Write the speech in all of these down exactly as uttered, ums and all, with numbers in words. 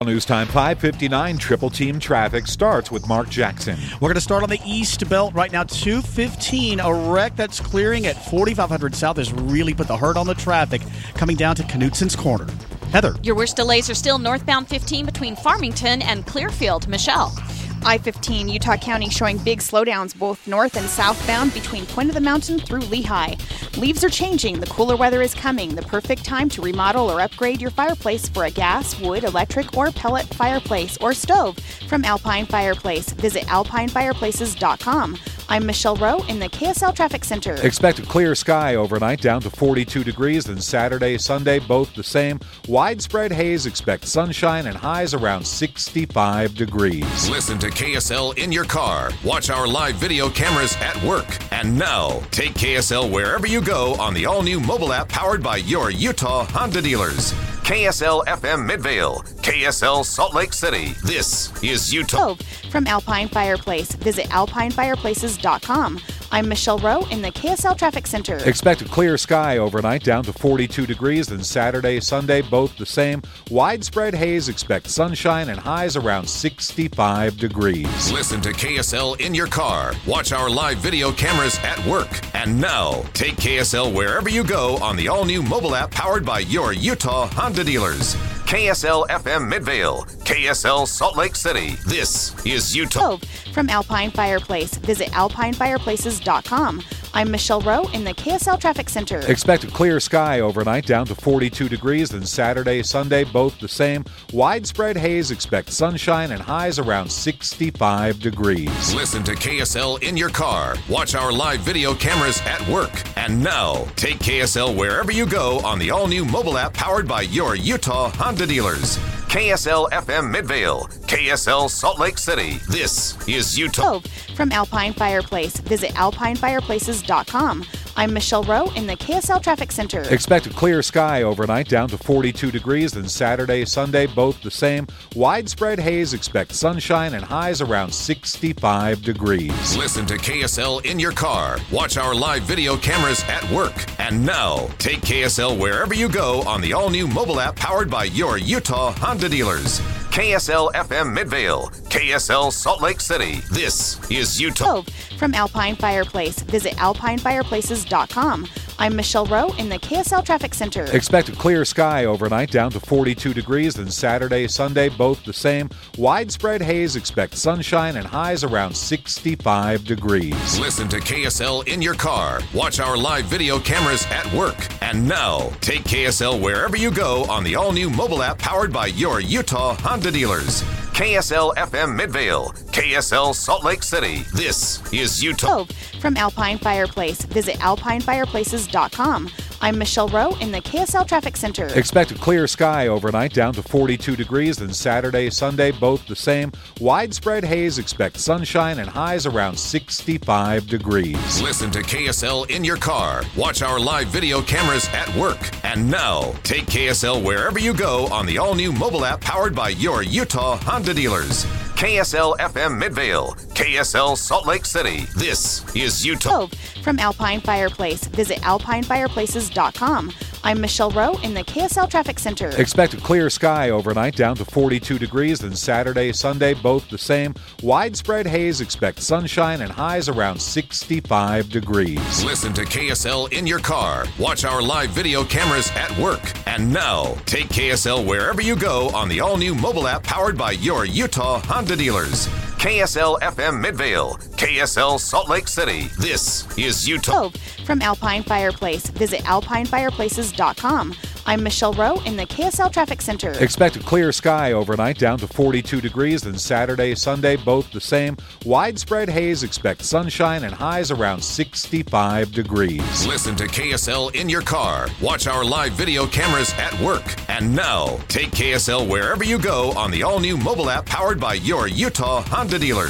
News time five fifty-nine. Triple team traffic starts with Mark Jackson. We're going to start on the east belt right now. two fifteen, a wreck that's clearing at forty-five hundred South has really put the hurt on the traffic coming down to Knutson's Corner. Heather. Your worst delays are still northbound fifteen between Farmington and Clearfield. Michelle. I fifteen, Utah County showing big slowdowns both north and southbound between Point of the Mountain through Lehigh. Leaves are changing. The cooler weather is coming. The perfect time to remodel or upgrade your fireplace for a gas, wood, electric, or pellet fireplace or stove from Alpine Fireplace. Visit alpine fireplaces dot com. I'm Michelle Rowe in the K S L Traffic Center. Expect a clear sky overnight down to forty-two degrees. Then Saturday, Sunday, both the same. Widespread haze. Expect sunshine and highs around sixty-five degrees. Listen to K S L in your car. Watch our live video cameras at work. And now, take K S L wherever you go on the all-new mobile app powered by your Utah Honda dealers. K S L F M Midvale, K S L Salt Lake City. This is Utah. From Alpine Fireplace. Visit alpine fireplaces dot com. I'm Michelle Rowe in the K S L Traffic Center. Expect a clear sky overnight down to forty-two degrees. Then Saturday, Sunday, both the same. Widespread haze. Expect sunshine and highs around sixty-five degrees. Listen to K S L in your car. Watch our live video cameras at work. And now, take K S L wherever you go on the all-new mobile app powered by your Utah Honda dealers. K S L F M Midvale, K S L Salt Lake City. This is Utah. From Alpine Fireplace. Visit alpine fireplaces dot com. I'm Michelle Rowe in the K S L Traffic Center. Expect a clear sky overnight down to forty-two degrees. Then Saturday, Sunday, both the same. Widespread haze. Expect sunshine and highs around sixty-five degrees. Listen to K S L in your car. Watch our live video cameras at work. And now, take K S L wherever you go on the all-new mobile app powered by your Utah Honda dealers. K S L F M Midvale, K S L Salt Lake City. This is Utah. From Alpine Fireplace. Visit alpine fireplaces dot com. I'm Michelle Rowe in the K S L Traffic Center. Expect a clear sky overnight down to forty-two degrees. Then Saturday, Sunday, both the same. Widespread haze. Expect sunshine and highs around sixty-five degrees. Listen to K S L in your car. Watch our live video cameras at work. And now, take K S L wherever you go on the all-new mobile app powered by your Utah Honda dealers. K S L F M Midvale, K S L Salt Lake City. This is Utah. From Alpine Fireplace. Visit alpine fireplaces dot com. I'm Michelle Rowe in the K S L Traffic Center. Expect a clear sky overnight down to forty-two degrees. Then Saturday, Sunday, both the same. Widespread haze. Expect sunshine and highs around sixty-five degrees. Listen to K S L in your car. Watch our live video cameras at work. And now, take K S L wherever you go on the all-new mobile app powered by your Utah Honda dealers. K S L F M Midvale, K S L Salt Lake City. This is Utah. From Alpine Fireplace. Visit alpine fireplaces dot com. I'm Michelle Rowe in the K S L Traffic Center. Expect a clear sky overnight down to forty-two degrees. Then Saturday, Sunday, both the same. Widespread haze. Expect sunshine and highs around sixty-five degrees. Listen to K S L in your car. Watch our live video cameras at work. And now, take K S L wherever you go on the all-new mobile app powered by your Utah Honda dealers. K S L F M Midvale, K S L Salt Lake City. This is Utah. From Alpine Fireplace. Visit alpine fireplaces dot com. I'm Michelle Rowe in the K S L Traffic Center. Expect a clear sky overnight down to forty-two degrees. Then Saturday, Sunday, both the same. Widespread haze. Expect sunshine and highs around sixty-five degrees. Listen to K S L in your car. Watch our live video cameras at work. And now, take K S L wherever you go on the all-new mobile app powered by your Utah Honda dealers. K S L F M Midvale, K S L Salt Lake City. This is Utah. From Alpine Fireplace. Visit alpine fireplaces dot com. I'm Michelle Rowe in the K S L Traffic Center. Expect a clear sky overnight down to forty-two degrees. Then Saturday, Sunday, both the same. Widespread haze. Expect sunshine and highs around sixty-five degrees. Listen to K S L in your car. Watch our live video cameras at work. And now, take K S L wherever you go on the all-new mobile app powered by your Utah Honda dealers.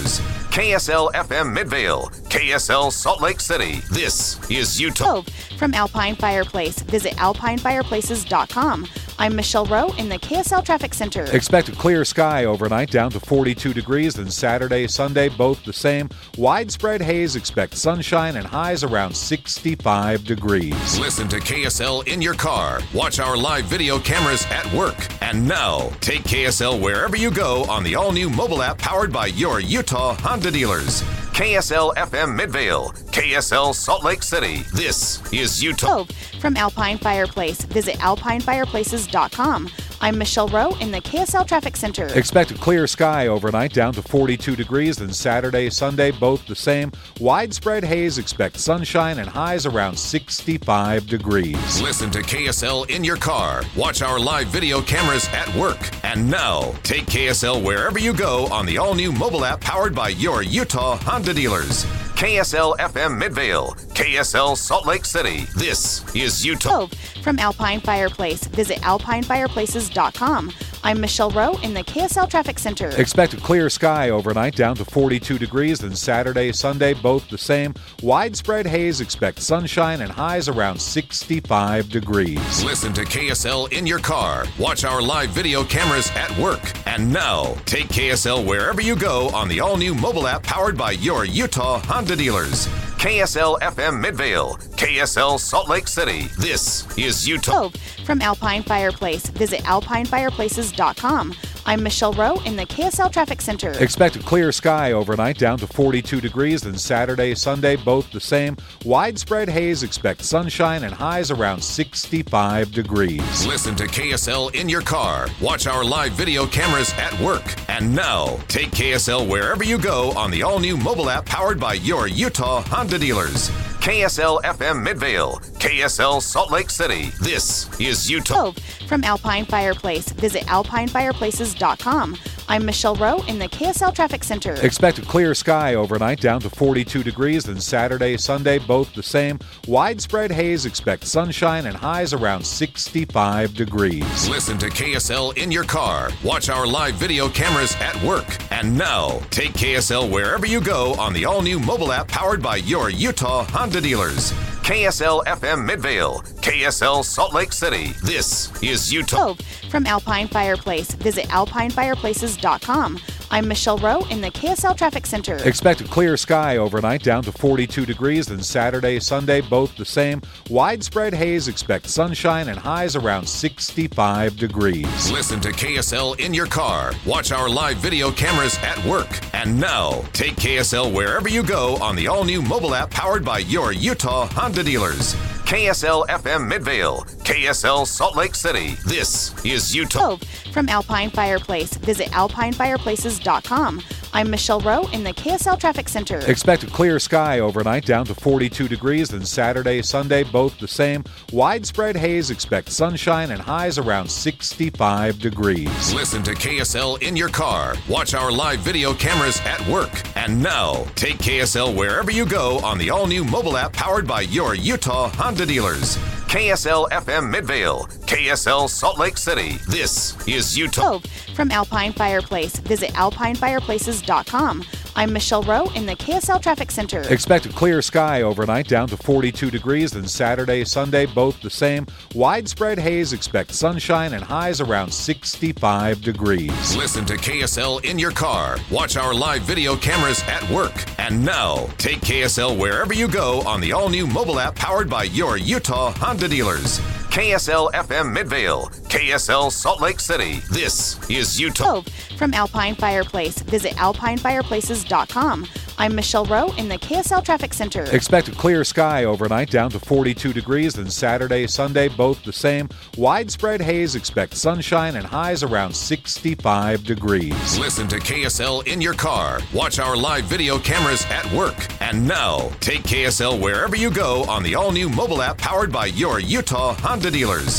K S L F M Midvale, K S L Salt Lake City. This is Utah. From Alpine Fireplace, visit alpine fireplaces dot com. I'm Michelle Rowe in the K S L Traffic Center. Expect a clear sky overnight down to forty-two degrees, then Saturday, Sunday, both the same. Widespread haze, expect sunshine and highs around sixty-five degrees. Listen to K S L in your car. Watch our live video cameras at work. And now, take K S L wherever you go on the all-new mobile app powered by your Utah Honda dealers. K S L F M Midvale, K S L Salt Lake City. This is Utah. From Alpine Fireplace, visit alpine fireplaces dot com. I'm Michelle Rowe in the K S L Traffic Center. Expect a clear sky overnight down to forty-two degrees, then Saturday, Sunday, both the same. Widespread haze, expect sunshine and highs around sixty-five degrees. Listen to K S L in your car. Watch our live video cameras at work. And now, take K S L wherever you go on the all-new mobile app powered by your Utah Honda dealers. K S L F M Midvale, K S L Salt Lake City. This is Utah. From Alpine Fireplace, visit alpine fireplaces dot com. I'm Michelle Rowe in the K S L Traffic Center. Expect a clear sky overnight down to forty-two degrees, then Saturday, Sunday, both the same. Widespread haze, expect sunshine and highs around sixty-five degrees. Listen to K S L in your car. Watch our live video cameras at work. And now, take K S L wherever you go on the all-new mobile app powered by your Utah Honda dealers. K S L F M Midvale, K S L Salt Lake City. This is Utah. From Alpine Fireplace, visit alpine fireplaces dot com. I'm Michelle Rowe in the K S L Traffic Center. Expect a clear sky overnight down to forty-two degrees, then Saturday, Sunday, both the same. Widespread haze, expect sunshine and highs around sixty-five degrees. Listen to K S L in your car. Watch our live video cameras at work. And now, take K S L wherever you go on the all-new mobile app powered by your Utah Honda dealers. K S L F M Midvale, K S L Salt Lake City. This is Utah. From Alpine Fireplace, visit alpine fireplaces dot com. I'm Michelle Rowe in the K S L Traffic Center. Expect a clear sky overnight down to forty-two degrees, then Saturday, Sunday, both the same. Widespread haze, expect sunshine and highs around sixty-five degrees. Listen to K S L in your car. Watch our live video cameras at work. And now, take K S L wherever you go on the all-new mobile app powered by your Utah Honda dealers. K S L F M Midvale, K S L Salt Lake City. This is Utah. From Alpine Fireplace, visit alpine fireplaces dot com. I'm Michelle Rowe in the K S L Traffic Center. Expect a clear sky overnight down to forty-two degrees, then Saturday, Sunday, both the same. Widespread haze, expect sunshine and highs around sixty-five degrees. Listen to K S L in your car. Watch our live video cameras at work. And now, take K S L wherever you go on the all-new mobile app powered by your Utah Honda dealers. K S L F M Midvale, K S L Salt Lake City. This is Utah. From Alpine Fireplace, visit alpine fireplaces dot com. I'm Michelle Rowe in the K S L Traffic Center. Expect a clear sky overnight down to forty-two degrees, then Saturday, Sunday, both the same. Widespread haze, expect sunshine and highs around sixty-five degrees. Listen to K S L in your car. Watch our live video cameras at work. And now, take K S L wherever you go on the all-new mobile app powered by your Utah Honda dealers. K S L F M Midvale, K S L Salt Lake City. This is Utah. From Alpine Fireplace, visit alpine fireplaces dot com. I'm Michelle Rowe in the K S L Traffic Center. Expect a clear sky overnight down to forty-two degrees, then Saturday, Sunday, both the same. Widespread haze, expect sunshine and highs around sixty-five degrees. Listen to K S L in your car. Watch our live video cameras at work. And now, take K S L wherever you go on the all-new mobile app powered by your Utah Honda dealers. K S L F M Midvale, K S L Salt Lake City. This is Utah. From Alpine Fireplace, visit alpine fireplaces dot com. I'm Michelle Rowe in the K S L Traffic Center. Expect a clear sky overnight down to forty-two degrees, then Saturday, Sunday, both the same. Widespread haze, expect sunshine and highs around sixty-five degrees. Listen to K S L in your car. Watch our live video cameras at work. And now, take K S L wherever you go on the all-new mobile app powered by your Utah Honda dealers.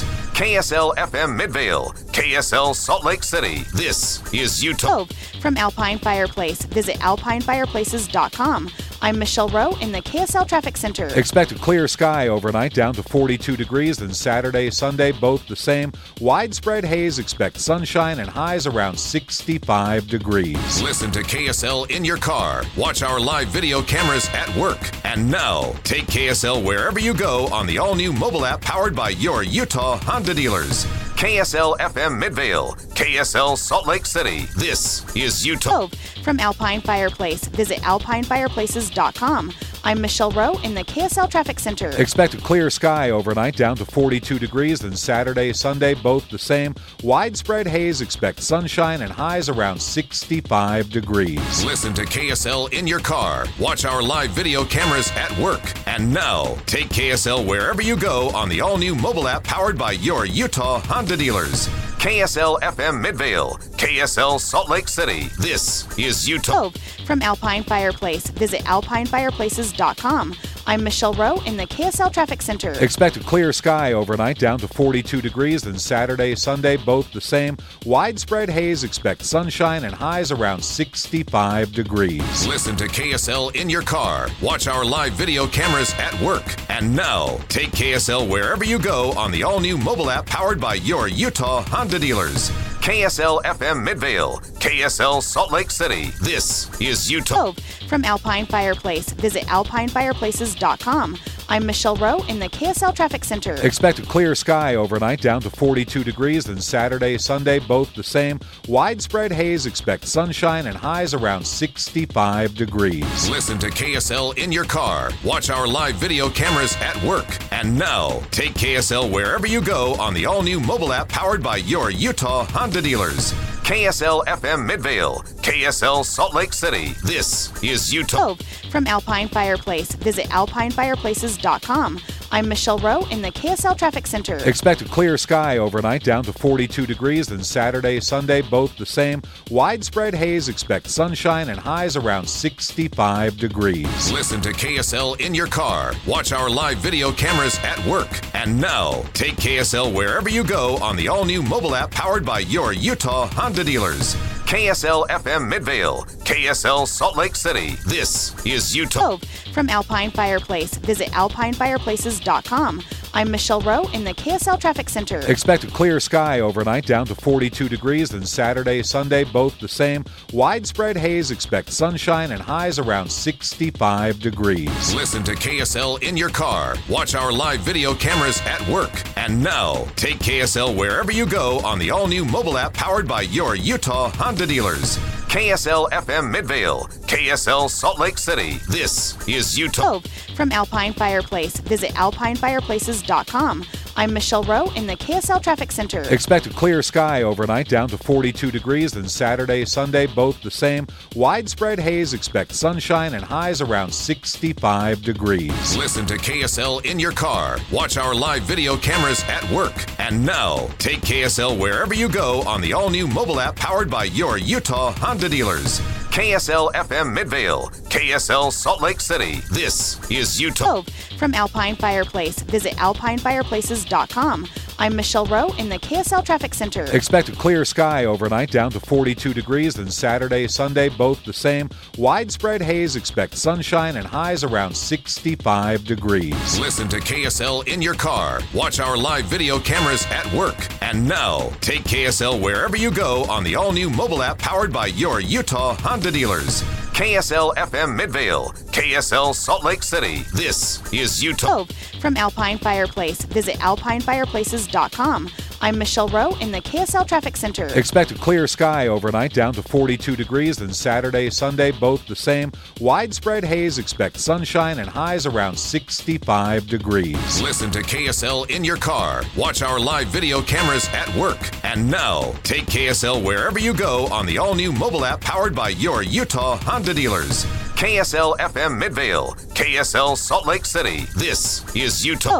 K S L F M Midvale, K S L Salt Lake City. This is Utah. From Alpine Fireplace, visit alpine fireplaces dot com. I'm Michelle Rowe in the K S L Traffic Center. Expect a clear sky overnight down to forty-two degrees, then Saturday, Sunday, both the same. Widespread haze, expect sunshine and highs around sixty-five degrees. Listen to K S L in your car. Watch our live video cameras at work. And now, take K S L wherever you go on the all-new mobile app powered by your Utah Honda dealers. K S L F M Midvale, K S L Salt Lake City. This is Utah. From Alpine Fireplace, visit alpine fireplaces dot com. I'm Michelle Rowe in the K S L Traffic Center. Expect a clear sky overnight down to forty-two degrees, then Saturday, Sunday, both the same. Widespread haze, expect sunshine and highs around sixty-five degrees. Listen to K S L in your car. Watch our live video cameras at work. And now, take K S L wherever you go on the all-new mobile app powered by your Utah Honda dealers. K S L F M Midvale, K S L Salt Lake City. This is Utah. From Alpine Fireplace, visit alpine fireplaces dot com. I'm Michelle Rowe in the K S L Traffic Center. Expect a clear sky overnight down to forty-two degrees, then Saturday, Sunday, both the same. Widespread haze, expect sunshine and highs around sixty-five degrees. Listen to K S L in your car. Watch our live video cameras at work. And now, take K S L wherever you go on the all-new mobile app powered by your Utah Honda dealers. K S L F M Midvale, K S L Salt Lake City. This is Utah. From Alpine Fireplace, visit alpine fireplaces dot com. I'm Michelle Rowe in the K S L Traffic Center. Expect a clear sky overnight down to forty-two degrees, then Saturday, Sunday, both the same. Widespread haze, expect sunshine and highs around sixty-five degrees. Listen to K S L in your car. Watch our live video cameras at work. And now, take K S L wherever you go on the all-new mobile app powered by your Utah Honda dealers. K S L F M Midvale, K S L Salt Lake City. This is Utah. From Alpine Fireplace, visit alpine fireplaces dot com. I'm Michelle Rowe in the K S L Traffic Center. Expect a clear sky overnight down to forty-two degrees, then Saturday, Sunday, both the same. Widespread haze, expect sunshine and highs around sixty-five degrees. Listen to K S L in your car. Watch our live video cameras at work. And now, take K S L wherever you go on the all-new mobile app powered by your Utah Honda dealers. K S L F M Midvale, K S L Salt Lake City. This is Utah. From Alpine Fireplace, visit alpine fireplaces dot com. I'm Michelle Rowe in the K S L Traffic Center. Expect a clear sky overnight down to forty-two degrees, then Saturday, Sunday, both the same. Widespread haze, expect sunshine and highs around sixty-five degrees. Listen to K S L in your car. Watch our live video cameras at work. And now, take K S L wherever you go on the all-new mobile app powered by your Utah Honda dealers. K S L F M Midvale, K S L Salt Lake City. This is Utah. From Alpine Fireplace, visit alpine fireplaces dot com. I'm Michelle Rowe in the K S L Traffic Center. Expect a clear sky overnight down to forty-two degrees, then Saturday, Sunday, both the same. Widespread haze, expect sunshine and highs around sixty-five degrees. Listen to K S L in your car. Watch our live video cameras at work. And now, take K S L wherever you go on the all-new mobile app powered by your Utah Honda dealers. K S L F M Midvale, K S L Salt Lake City. This is Utah. From Alpine Fireplace, visit alpine fireplaces dot com. I'm Michelle Rowe in the K S L Traffic Center. Expect a clear sky overnight down to forty-two degrees, then Saturday, Sunday, both the same. Widespread haze, expect sunshine and highs around sixty-five degrees. Listen to K S L in your car. Watch our live video cameras at work. And now, take K S L wherever you go on the all-new mobile app powered by your Utah Honda dealers. K S L F M Midvale, K S L Salt Lake City. This is Utah. From Alpine Fireplace, visit alpine fireplaces dot com. I'm Michelle Rowe in the K S L Traffic Center. Expect a clear sky overnight down to forty-two degrees, then Saturday, Sunday, both the same. Widespread haze, expect sunshine and highs around sixty-five degrees. Listen to K S L in your car. Watch our live video cameras at work. And now, take K S L wherever you go on the all-new mobile app powered by your Utah Honda dealers. K S L F M Midvale, K S L Salt Lake City. This is Utah.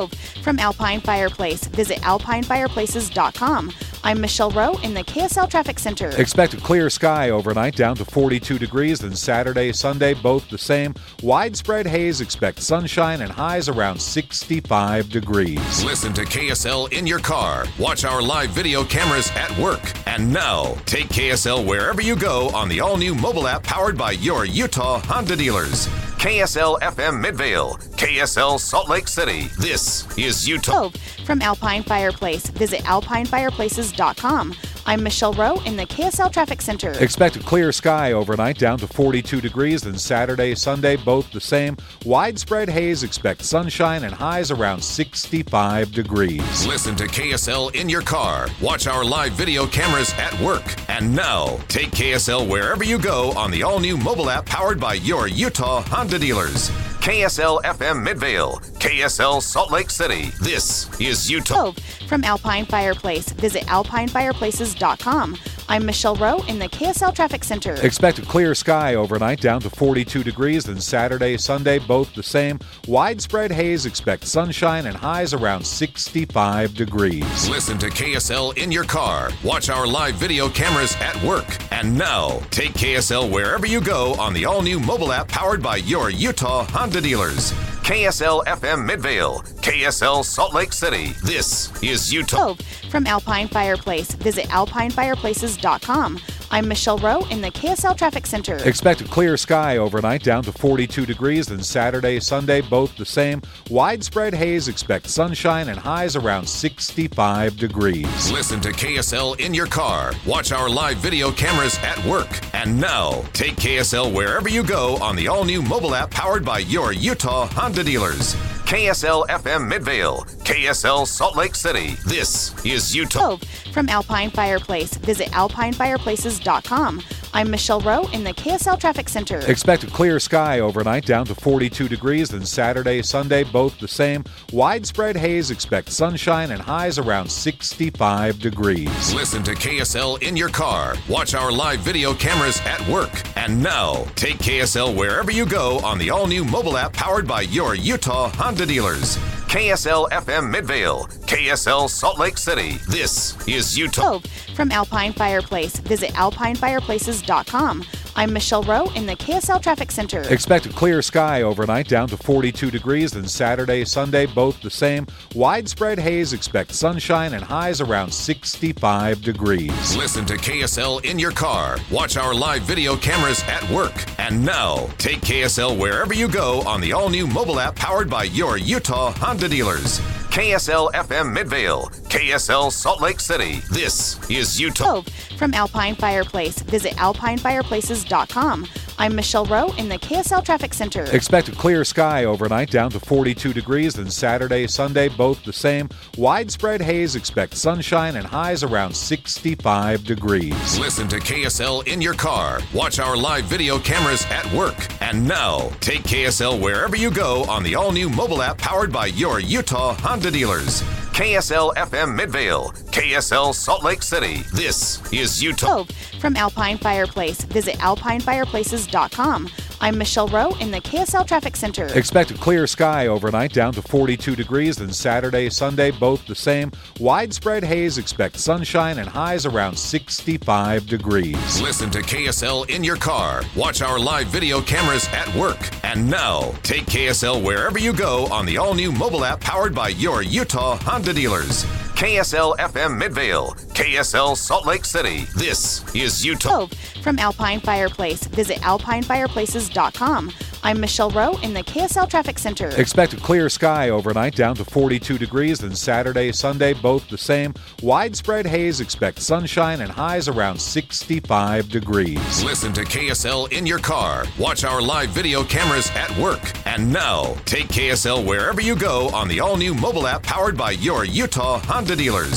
from Alpine Fireplace. Visit alpine fireplaces dot com. I'm Michelle Rowe in the K S L Traffic Center. Expect a clear sky overnight down to forty-two degrees, then Saturday, Sunday, both the same. Widespread haze, expect sunshine and highs around sixty-five degrees. Listen to K S L in your car. Watch our live video cameras at work. And now, take K S L wherever you go on the all-new mobile app powered by your Utah Honda dealers. K S L F M Midvale, K S L Salt Lake City. This is Utah. From Alpine Fireplace. Visit alpine fireplaces dot com. I'm Michelle Rowe in the K S L Traffic Center. Expect a clear sky overnight down to forty-two degrees, then Saturday, Sunday, both the same. Widespread haze, expect sunshine and highs around sixty-five degrees. Listen to K S L in your car. Watch our live video cameras at work. And now, take K S L wherever you go on the all-new mobile app powered by your Utah Honda dealers. K S L F M Midvale, K S L Salt Lake City. This is Utah. From Alpine Fireplace. Visit alpine fireplaces dot com. I'm Michelle Rowe in the K S L Traffic Center. Expect a clear sky overnight down to forty-two degrees, then Saturday, Sunday, both the same. Widespread haze, expect sunshine and highs around sixty-five degrees. Listen to K S L in your car. Watch our live video cameras at work. And now, take K S L wherever you go on the all-new mobile app powered by your Utah Honda dealers. K S L F M Midvale, K S L Salt Lake City. This is Utah. From Alpine Fireplace. Visit alpine fireplaces dot com. I'm Michelle Rowe in the K S L Traffic Center. Expect a clear sky overnight down to forty-two degrees, then Saturday, Sunday, both the same. Widespread haze, expect sunshine and highs around sixty-five degrees. Listen to K S L in your car. Watch our live video cameras at work. And now, take K S L wherever you go on the all-new mobile app powered by your Utah Honda dealers. K S L F M Midvale, K S L Salt Lake City. This is Utah. From Alpine Fireplace. Visit alpine fireplaces dot com. I'm Michelle Rowe in the K S L Traffic Center. Expect a clear sky overnight down to forty-two degrees, then Saturday, Sunday, both the same. Widespread haze, expect sunshine and highs around sixty-five degrees. Listen to K S L in your car. Watch our live video cameras at work. And now, take K S L wherever you go on the all-new mobile app powered by your Utah Honda dealers. K S L F M Midvale, K S L Salt Lake City. This is Utah. From Alpine Fireplace. Visit alpine fireplaces dot com. I'm Michelle Rowe in the K S L Traffic Center. Expect a clear sky overnight down to forty-two degrees, then Saturday, Sunday, both the same. Widespread haze, expect sunshine and highs around sixty-five degrees. Listen to K S L in your car. Watch our live video cameras at work. And now, take K S L wherever you go on the all-new mobile app powered by your Utah Honda dealers. K S L F M Midvale, K S L Salt Lake City. This is Utah. From Alpine Fireplace. Visit alpine fireplaces dot com. I'm Michelle Rowe in the K S L Traffic Center. Expect a clear sky overnight down to forty-two degrees, then Saturday, Sunday, both the same. Widespread haze, expect sunshine and highs around sixty-five degrees. Listen to K S L in your car. Watch our live video cameras at work. And now, take K S L wherever you go on the all-new mobile app powered by your Utah Honda dealers. K S L F M Midvale, K S L Salt Lake City. This is Utah. From Alpine Fireplace. Visit alpine fireplaces dot com. I'm Michelle Rowe in the K S L Traffic Center. Expect a clear sky overnight down to forty-two degrees, then Saturday, Sunday, both the same. Widespread haze, expect sunshine and highs around sixty-five degrees. Listen to K S L in your car. Watch our live video cameras at work. And now, take K S L wherever you go on the all-new mobile app powered by your Utah Honda dealers. K S L F M Midvale, K S L Salt Lake City. This is Utah. From Alpine Fireplace. Visit alpine fireplaces dot com. I'm Michelle Rowe in the K S L Traffic Center. Expect a clear sky overnight down to forty-two degrees, then Saturday, Sunday, both the same. Widespread haze, expect sunshine and highs around sixty-five degrees. Listen to K S L in your car. Watch our live video cameras at work. And now, take K S L wherever you go on the all-new mobile app powered by your Utah Honda dealers.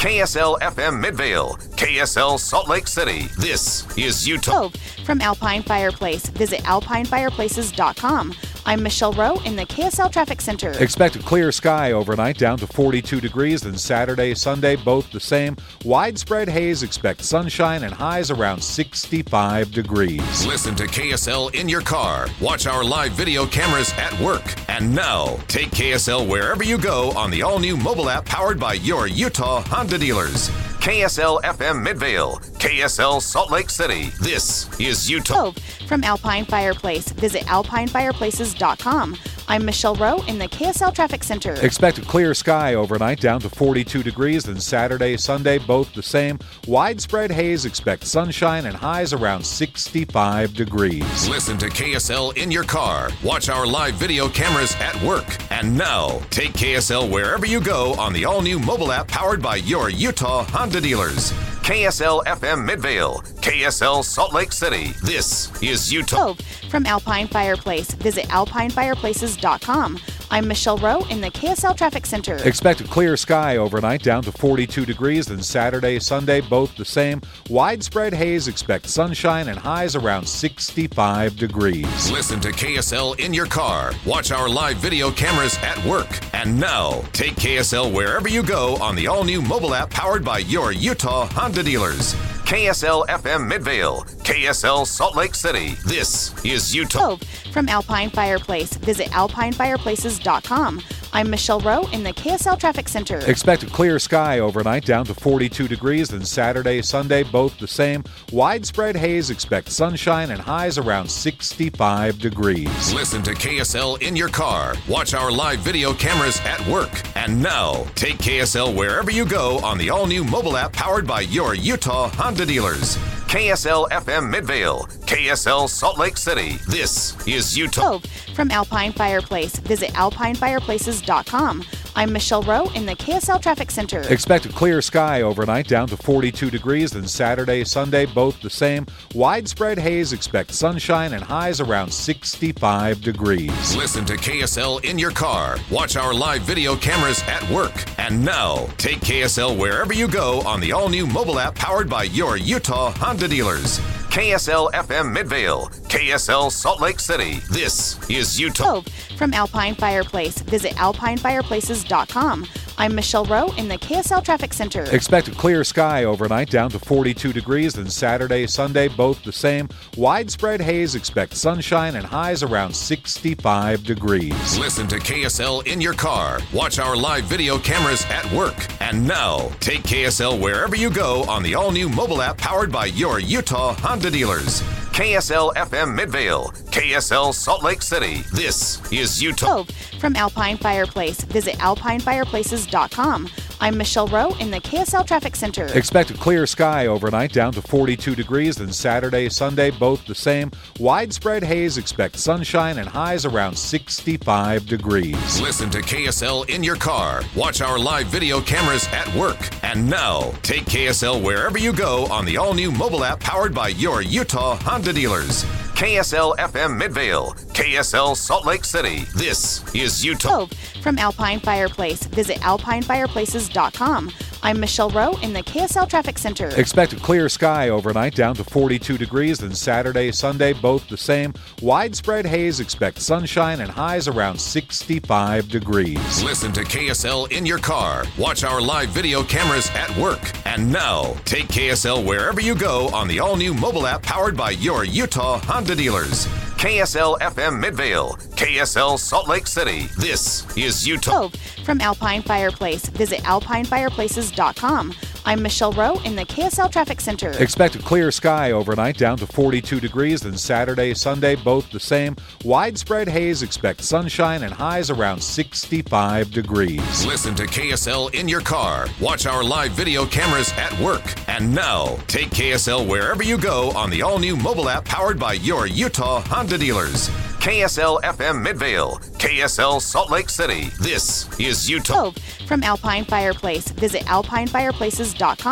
K S L F M Midvale, K S L Salt Lake City. This is Utah. From Alpine Fireplace, visit alpine fireplaces dot com. I'm Michelle Rowe in the K S L Traffic Center. Expect a clear sky overnight down to forty-two degrees, then Saturday, Sunday, both the same. Widespread haze, expect sunshine and highs around sixty-five degrees. Listen to K S L in your car. Watch our live video cameras at work. And now, take K S L wherever you go on the all-new mobile app powered by your Utah Honda dealers. K S L F M Midvale, K S L Salt Lake City. This is Utah. From Alpine Fireplace, visit alpine fireplaces dot com. I'm Michelle Rowe in the K S L Traffic Center. Expect a clear sky overnight down to forty-two degrees, then Saturday, Sunday, both the same. Widespread haze, expect sunshine and highs around sixty-five degrees. Listen to K S L in your car. Watch our live video cameras at work. And now, take K S L wherever you go on the all-new mobile app powered by your Utah Honda dealers. K S L F M Midvale, K S L Salt Lake City. This is Utah. From Alpine Fireplace, visit alpine fireplaces dot com. I'm Michelle Rowe in the K S L Traffic Center. Expect a clear sky overnight down to forty-two degrees, then Saturday, Sunday, both the same. Widespread haze, expect sunshine and highs around sixty-five degrees. Listen to K S L in your car. Watch our live video cameras at work. And now, take K S L wherever you go on the all-new mobile app powered by your Utah Honda dealers. K S L F M Midvale, K S L Salt Lake City. This is Utah. From Alpine Fireplace, visit alpine fireplaces dot com. I'm Michelle Rowe in the K S L Traffic Center. Expect a clear sky overnight down to forty-two degrees, then Saturday, Sunday, both the same. Widespread haze, expect sunshine and highs around sixty-five degrees. Listen to K S L in your car. Watch our live video cameras at work. And now, take K S L wherever you go on the all-new mobile app powered by your Utah Honda dealers. K S L F M Midvale, K S L Salt Lake City. This is Utah. From Alpine Fireplace, visit alpine fireplaces dot com. I'm Michelle Rowe in the K S L Traffic Center. Expect a clear sky overnight down to forty-two degrees, then Saturday, Sunday, both the same. Widespread haze, expect sunshine and highs around sixty-five degrees. Listen to K S L in your car. Watch our live video cameras at work. And now, take K S L wherever you go on the all-new mobile app powered by your Utah Honda dealers. K S L F M Midvale, K S L Salt Lake City. This is Utah. From Alpine Fireplace, visit alpine fireplaces dot com. I'm Michelle Rowe in the K S L Traffic Center. Expect a clear sky overnight down to forty-two degrees, then Saturday, Sunday, both the same. Widespread haze, expect sunshine and highs around sixty-five degrees. Listen to K S L in your car. Watch our live video cameras at work. And now, take K S L wherever you go on the all-new mobile app powered by your Utah Honda dealers. K S L F M Midvale, K S L Salt Lake City. This is Utah. From Alpine Fireplace, visit alpine fireplaces dot com. I'm Michelle Rowe in the K S L Traffic Center. Expect a clear sky overnight down to forty-two degrees, then Saturday, Sunday, both the same. Widespread haze, expect sunshine and highs around sixty-five degrees. Listen to K S L in your car. Watch our live video cameras at work. And now, take K S L wherever you go on the all-new mobile app powered by your Utah Honda dealers. K S L F M Midvale, K S L Salt Lake City. This is Utah. From Alpine Fireplace, visit alpine fireplaces dot com. I'm Michelle Rowe in the K S L Traffic Center. Expect a clear sky overnight down to forty-two degrees, then Saturday, Sunday, both the same. Widespread haze, expect sunshine and highs around sixty-five degrees. Listen to K S L in your car. Watch our live video cameras at work. And now, take K S L wherever you go on the all-new mobile app powered by your Utah Honda dealers. K S L F M Midvale, K S L Salt Lake City. This is Utah. From Alpine Fireplace, visit alpine fireplaces dot com. I'm Michelle Rowe in the K S L Traffic Center. Expect a clear sky overnight down to forty-two degrees, then Saturday, Sunday, both the same. Widespread haze, expect sunshine and highs around sixty-five degrees. Listen to K S L in your car. Watch our live video cameras at work. And now, take K S L wherever you go on the all-new mobile app powered by your Utah Honda dealers. K S L F M Midvale, K S L Salt Lake City. This is Utah. From Alpine Fireplace, visit alpine fireplaces dot com.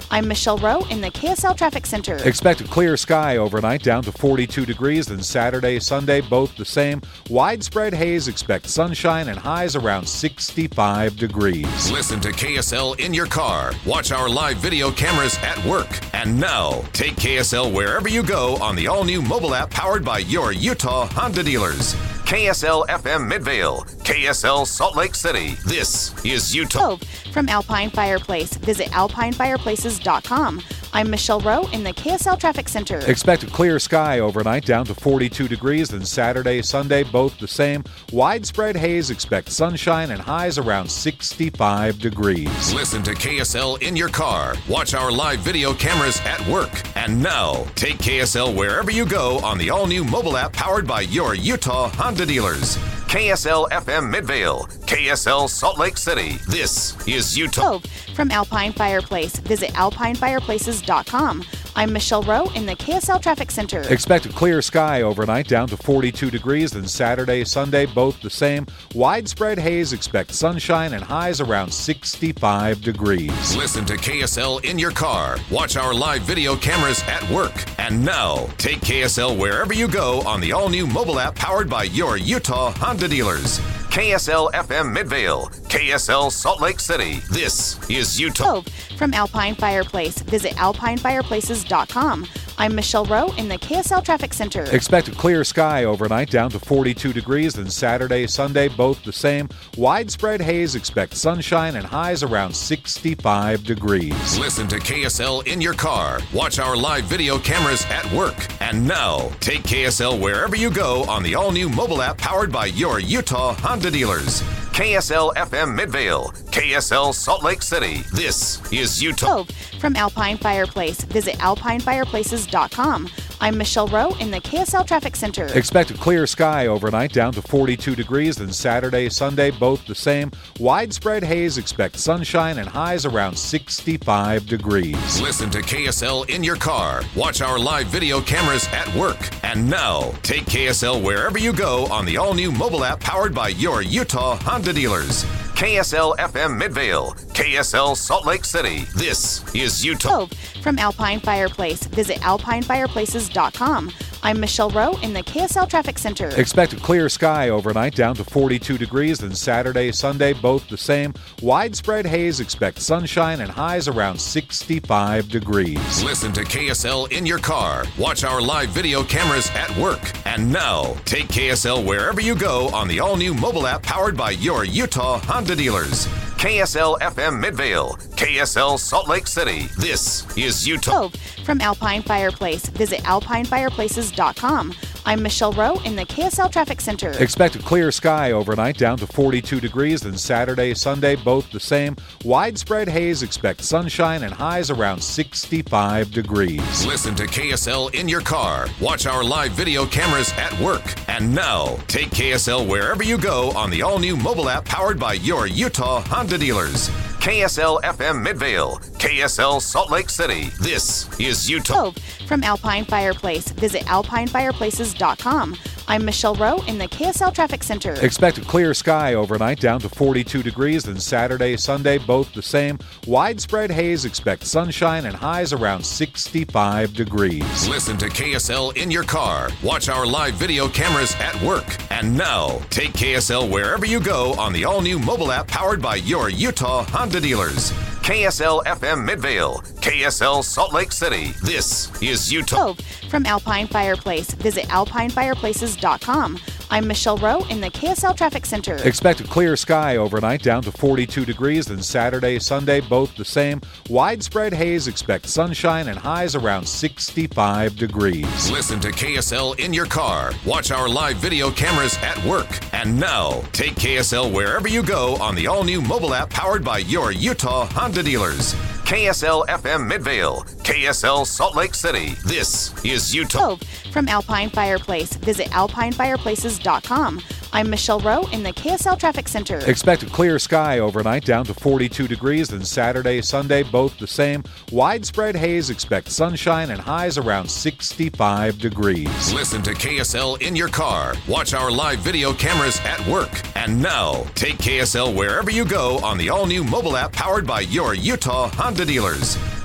I'm Michelle Rowe in the K S L Traffic Center. Expect a clear sky overnight down to forty-two degrees, then Saturday, Sunday, both the same. Widespread haze, expect sunshine and highs around sixty-five degrees. Listen to K S L in your car. Watch our live video cameras at work. And now, take K S L wherever you go on the all-new mobile app powered by your Utah Honda dealers. K S L F M Midvale, K S L Salt Lake City. This is Utah. From Alpine Fireplace, visit alpine fireplaces dot com. I'm Michelle Rowe in the K S L Traffic Center. Expect a clear sky overnight down to forty-two degrees, then Saturday, Sunday, both the same. Widespread haze, expect sunshine and highs around sixty-five degrees. Listen to K S L in your car. Watch our live video cameras at work. And now, take K S L wherever you go on the all-new mobile app powered by your Utah Honda dealers. K S L F M Midvale, K S L Salt Lake City. This is Utah. From Alpine Fireplace, visit alpine fireplaces dot com. I'm Michelle Rowe in the K S L Traffic Center. Expect a clear sky overnight down to forty-two degrees, then Saturday, Sunday, both the same. Widespread haze, expect sunshine and highs around sixty-five degrees. Listen to K S L in your car. Watch our live video cameras at work. And now, take K S L wherever you go on the all-new mobile app powered by your Utah Honda dealers. K S L F M Midvale, K S L Salt Lake City. This is Utah. From Alpine Fireplace, visit alpine fireplaces dot com. I'm Michelle Rowe in the K S L Traffic Center. Expect a clear sky overnight down to forty-two degrees, then Saturday, Sunday, both the same. Widespread haze, expect sunshine and highs around sixty-five degrees. Listen to K S L in your car. Watch our live video cameras at work. And now, take K S L wherever you go on the all-new mobile app powered by your Utah Honda dealers. K S L F M Midvale, K S L Salt Lake City. This is Utah. From Alpine Fireplace, visit alpine fireplaces dot com. I'm Michelle Rowe in the K S L Traffic Center. Expect a clear sky overnight down to forty-two degrees, then Saturday, Sunday, both the same. Widespread haze, expect sunshine and highs around sixty-five degrees. Listen to K S L in your car. Watch our live video cameras at work. And now, take K S L wherever you go on the all-new mobile app powered by your Utah Honda dealers. K S L F M Midvale, K S L Salt Lake City. This is Utah. From Alpine Fireplace, visit alpine fireplaces dot com. I'm Michelle Rowe in the K S L Traffic Center. Expect a clear sky overnight down to forty-two degrees, then Saturday, Sunday, both the same. Widespread haze, expect sunshine and highs around sixty-five degrees. Listen to K S L in your car. Watch our live video cameras at work. And now, take K S L wherever you go on the all-new mobile app powered by your Utah Honda dealers. K S L F M Midvale, K S L Salt Lake City. This is Utah. From Alpine Fireplace, visit alpine fireplaces dot com. I'm Michelle Rowe in the K S L Traffic Center. Expect a clear sky overnight down to forty-two degrees, then Saturday, Sunday, both the same. Widespread haze, expect sunshine and highs around sixty-five degrees. Listen to K S L in your car. Watch our live video cameras at work. And now, take K S L wherever you go on the all-new mobile app powered by your Utah Honda dealers. K S L F M Midvale, K S L Salt Lake City. This is Utah. From Alpine Fireplace, visit alpine fireplaces dot com. I'm Michelle Rowe in the K S L Traffic Center. Expect a clear sky overnight down to forty-two degrees, then Saturday, Sunday, both the same. Widespread haze, expect sunshine and highs around sixty-five degrees. Listen to K S L in your car. Watch our live video cameras at work. And now, take K S L wherever you go on the all-new mobile app powered by your Utah Honda dealers. K S L F M Midvale, K S L Salt Lake City. This is Utah. From Alpine Fireplace, visit alpine fireplaces dot com. I'm Michelle Rowe in the K S L Traffic Center. Expect a clear sky overnight down to forty-two degrees, then Saturday, Sunday, both the same. Widespread haze, expect sunshine and highs around sixty-five degrees. Listen to K S L in your car. Watch our live video cameras at work. And now, take K S L wherever you go on the all-new mobile app powered by your Utah Honda dealers. K S L F M Midvale, K S L Salt Lake City. This is Utah. From Alpine Fireplace, visit alpine fireplaces dot com. I'm Michelle Rowe in the K S L Traffic Center. Expect a clear sky overnight down to forty-two degrees, then Saturday, Sunday, both the same. Widespread haze, expect sunshine and highs around sixty-five degrees. Listen to K S L in your car. Watch our live video cameras at work. And now, take K S L wherever you go on the all-new mobile app powered by your Utah Honda dealers.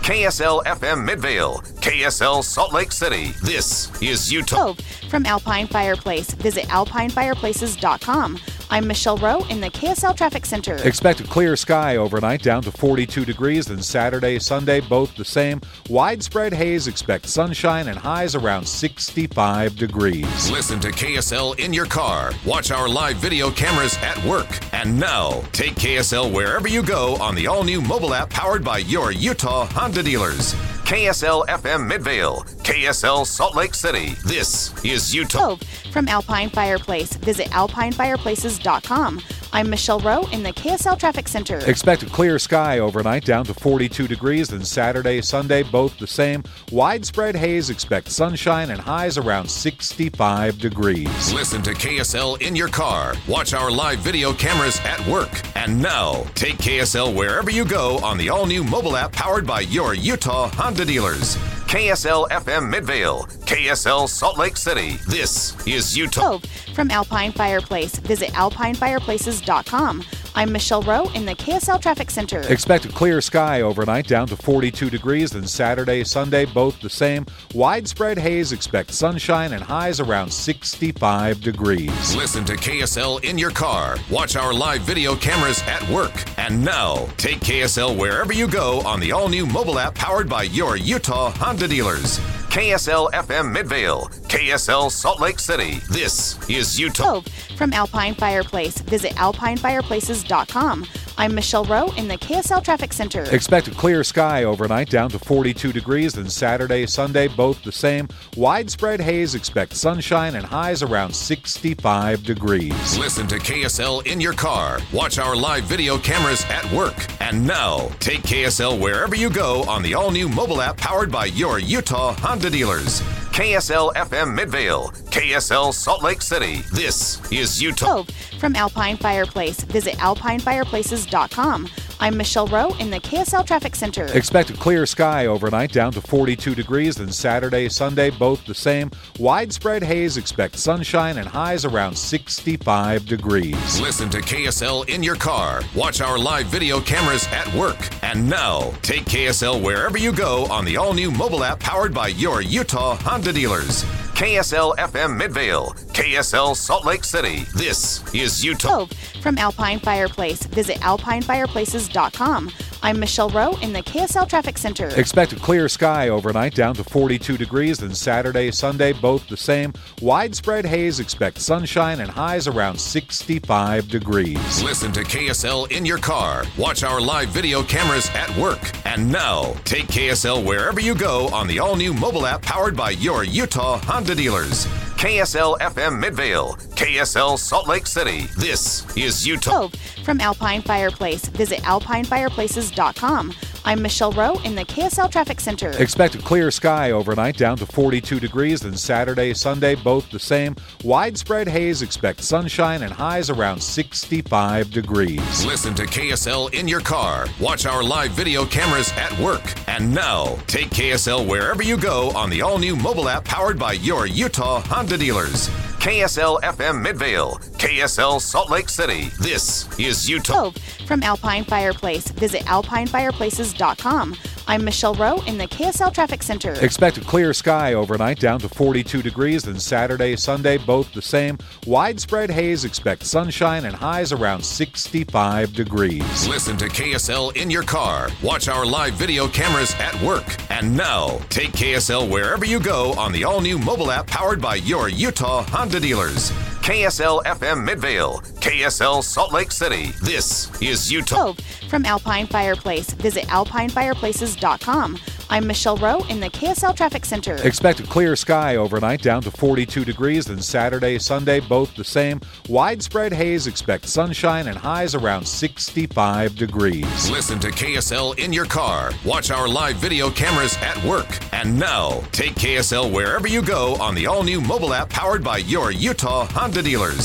K S L F M Midvale, K S L Salt Lake City. This is Utah. From Alpine Fireplace, visit alpine fireplaces dot com. I'm Michelle Rowe in the K S L Traffic Center. Expect a clear sky overnight down to forty-two degrees, then Saturday, Sunday, both the same. Widespread haze, expect sunshine and highs around sixty-five degrees. Listen to K S L in your car. Watch our live video cameras at work. And now, take K S L wherever you go on the all-new mobile app powered by your Utah Honda dealers. K S L F M Midvale, K S L Salt Lake City. This is Utah. From Alpine Fireplace, visit alpine fireplaces dot com. I'm Michelle Rowe in the K S L Traffic Center. Expect a clear sky overnight down to forty-two degrees, then Saturday, Sunday, both the same. Widespread haze, expect sunshine and highs around sixty-five degrees. Listen to K S L in your car. Watch our live video cameras at work. And now, take K S L wherever you go on the all-new mobile app powered by your Utah Honda dealers. K S L F M Midvale, K S L Salt Lake City. This is Utah. From Alpine Fireplace, visit alpine fireplaces dot com. I'm Michelle Rowe in the K S L Traffic Center. Expect a clear sky overnight down to forty-two degrees, then Saturday, Sunday, both the same. Widespread haze, expect sunshine and highs around sixty-five degrees. Listen to K S L in your car. Watch our live video cameras at work. And now, take K S L wherever you go on the all-new mobile app powered by your Utah Honda dealers. K S L F M Midvale, K S L Salt Lake City. This is Utah. From Alpine Fireplace, visit alpine fireplaces dot com. I'm Michelle Rowe in the K S L Traffic Center. Expect a clear sky overnight down to forty-two degrees, then Saturday, Sunday, both the same. Widespread haze, expect sunshine and highs around sixty-five degrees. Listen to K S L in your car. Watch our live video cameras at work. And now, take K S L wherever you go on the all-new mobile app powered by your Utah Honda dealers. K S L F M Midvale, K S L Salt Lake City. This is Utah. From Alpine Fireplace, visit alpine fireplaces dot com. I'm Michelle Rowe in the K S L Traffic Center. Expect a clear sky overnight down to forty-two degrees, then Saturday, Sunday, both the same. Widespread haze, expect sunshine and highs around sixty-five degrees. Listen to K S L in your car. Watch our live video cameras at work. And now, take K S L wherever you go on the all-new mobile app powered by your Utah Honda dealers. K S L F M Midvale, K S L Salt Lake City. This is Utah. From Alpine Fireplace, visit alpine fireplaces dot com. I'm Michelle Rowe in the K S L Traffic Center. Expect a clear sky overnight down to forty-two degrees, then Saturday, Sunday, both the same. Widespread haze, expect sunshine and highs around sixty-five degrees. Listen to K S L in your car. Watch our live video cameras at work. And now, take K S L wherever you go on the all-new mobile app powered by your Utah Honda dealers. K S L F M Midvale, K S L Salt Lake City. This is Utah. From Alpine Fireplace, visit alpine fireplaces dot com. I'm Michelle Rowe in the K S L Traffic Center. Expect a clear sky overnight down to forty-two degrees, then Saturday, Sunday, both the same. Widespread haze, expect sunshine and highs around sixty-five degrees. Listen to K S L in your car. Watch our live video cameras at work. And now, take K S L wherever you go on the all-new mobile app powered by your Utah Honda dealers. K S L F M Midvale, K S L Salt Lake City. This is Utah. From Alpine Fireplace, visit alpine fireplaces dot com. I'm Michelle Rowe in the K S L Traffic Center. Expect a clear sky overnight down to forty-two degrees, then Saturday, Sunday, both the same. Widespread haze, expect sunshine and highs around sixty-five degrees. Listen to K S L in your car. Watch our live video cameras at work. And now, take K S L wherever you go on the all-new mobile app powered by your Utah Honda dealers. K S L F M Midvale, K S L Salt Lake City. This is Utah. From Alpine Fireplace, visit alpine fireplaces dot com. I'm Michelle Rowe in the K S L Traffic Center. Expect a clear sky overnight down to forty-two degrees, then Saturday, Sunday, both the same. Widespread haze, expect sunshine and highs around sixty-five degrees. Listen to K S L in your car. Watch our live video cameras at work. And now, take K S L wherever you go on the all-new mobile app powered by your Utah Honda dealers.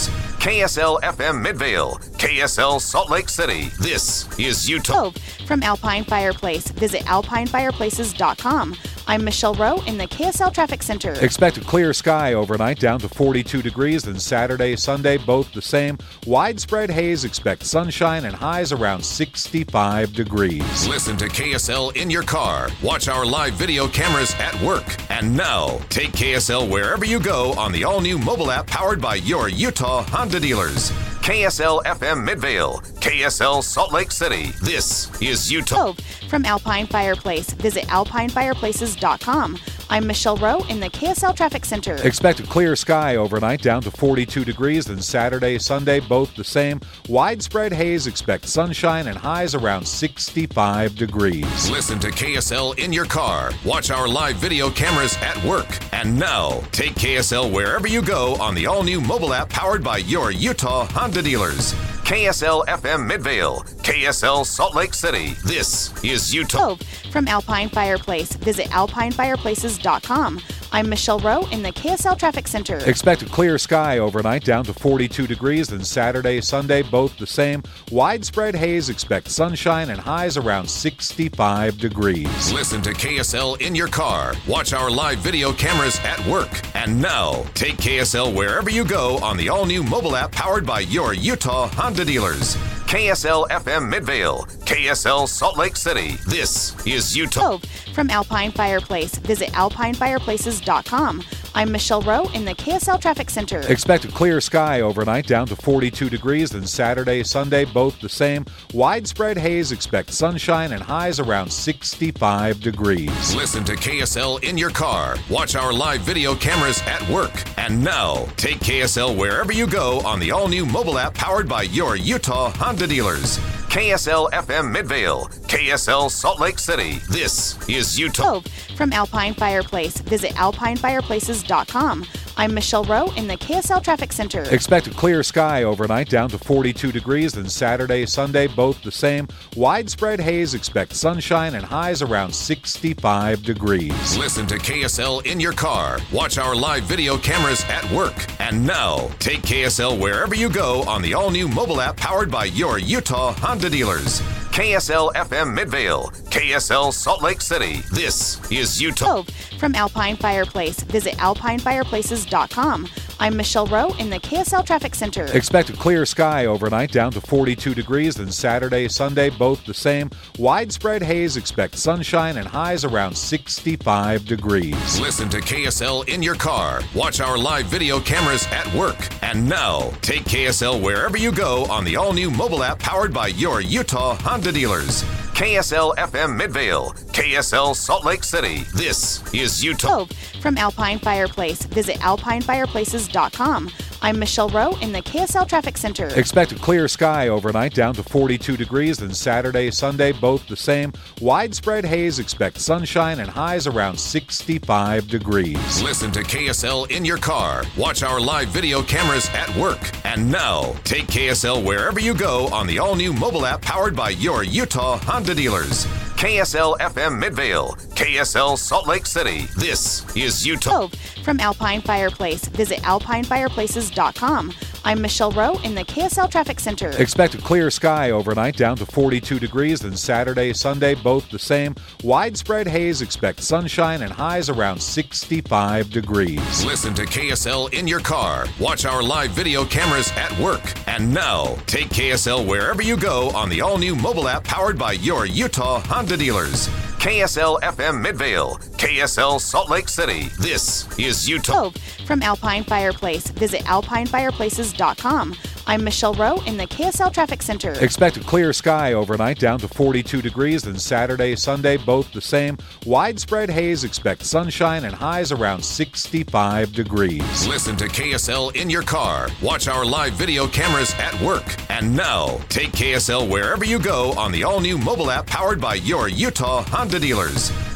K S L F M Midvale, K S L Salt Lake City. This is Utah. From Alpine Fireplace, visit alpine fireplaces dot com. I'm Michelle Rowe in the K S L Traffic Center. Expect a clear sky overnight down to forty-two degrees, then Saturday, Sunday, both the same. Widespread haze, expect sunshine and highs around sixty-five degrees. Listen to K S L in your car. Watch our live video cameras at work. And now, take K S L wherever you go on the all-new mobile app powered by your Utah Honda dealers. K S L F M Midvale, K S L Salt Lake City. This is Utah. From Alpine Fireplace, visit alpine fireplaces dot com. I'm Michelle Rowe in the K S L Traffic Center. Expect a clear sky overnight down to forty-two degrees, then Saturday, Sunday, both the same. Widespread haze, expect sunshine and highs around sixty-five degrees. Listen to K S L in your car. Watch our live video cameras at work. And now, take K S L wherever you go on the all-new mobile app powered by your Utah Honda dealers. K S L F M Midvale, K S L Salt Lake City. This is Utah. From Alpine Fireplace, visit alpine fireplaces dot com. I'm Michelle Rowe in the K S L Traffic Center. Expect a clear sky overnight down to forty-two degrees, then Saturday, Sunday, both the same. Widespread haze, expect sunshine and highs around sixty-five degrees. Listen to K S L in your car. Watch our live video cameras at work. And now, take K S L wherever you go on the all-new mobile app powered by your Utah Honda dealers. K S L F M Midvale, K S L Salt Lake City. This is Utah. From Alpine Fireplace, visit alpine fireplaces dot com. I'm Michelle Rowe in the K S L Traffic Center. Expect a clear sky overnight down to forty-two degrees, then Saturday, Sunday, both the same. Widespread haze, expect sunshine and highs around sixty-five degrees. Listen to K S L in your car. Watch our live video cameras at work. And now, take K S L wherever you go on the all-new mobile app powered by your Utah Honda dealers. K S L F M Midvale, K S L Salt Lake City. This is Utah. From Alpine Fireplace, visit alpine fireplaces dot com. I'm Michelle Rowe in the K S L Traffic Center. Expect a clear sky overnight down to forty-two degrees, then Saturday, Sunday, both the same. Widespread haze, expect sunshine and highs around sixty-five degrees. Listen to K S L in your car. Watch our live video cameras at work. And now, take K S L wherever you go on the all-new mobile app powered by your Utah Honda dealers. K S L F M Midvale, K S L Salt Lake City. This is Utah. From Alpine Fireplace, visit alpine fireplaces dot com. I'm Michelle Rowe in the K S L Traffic Center. Expect a clear sky overnight down to forty-two degrees, then Saturday, Sunday, both the same. Widespread haze, expect sunshine and highs around sixty-five degrees. Listen to K S L in your car. Watch our live video cameras at work. And now, take K S L wherever you go on the all-new mobile app powered by your Utah Honda dealers. K S L F M Midvale, K S L Salt Lake City. This is Utah. From Alpine Fireplace, visit alpine fireplaces dot com. I'm Michelle Rowe in the K S L Traffic Center. Expect a clear sky overnight down to forty-two degrees, then Saturday, Sunday, both the same. Widespread haze, expect sunshine and highs around sixty-five degrees. Listen to K S L in your car. Watch our live video cameras at work. And now, take K S L wherever you go on the all-new mobile app powered by your Utah Honda dealers. K S L F M Midvale, K S L Salt Lake City. This is Utah. From Alpine Fireplace, visit alpine fireplaces dot com. I'm Michelle Rowe in the K S L Traffic Center. Expect a clear sky overnight down to forty-two degrees, then Saturday, Sunday, both the same. Widespread haze, expect sunshine and highs around sixty-five degrees. Listen to K S L in your car. Watch our live video cameras at work. And now, take K S L wherever you go on the all-new mobile app powered by your Utah Honda dealers. K S L F M Midvale, K S L Salt Lake City. This is Utah. From Alpine Fireplace, visit alpine fireplaces dot com. I'm Michelle Rowe in the K S L Traffic Center. Expect a clear sky overnight down to forty-two degrees, then Saturday, Sunday, both the same. Widespread haze, expect sunshine and highs around sixty-five degrees. Listen to K S L in your car. Watch our live video cameras at work. And now, take K S L wherever you go on the all-new mobile app powered by your Utah Honda dealers.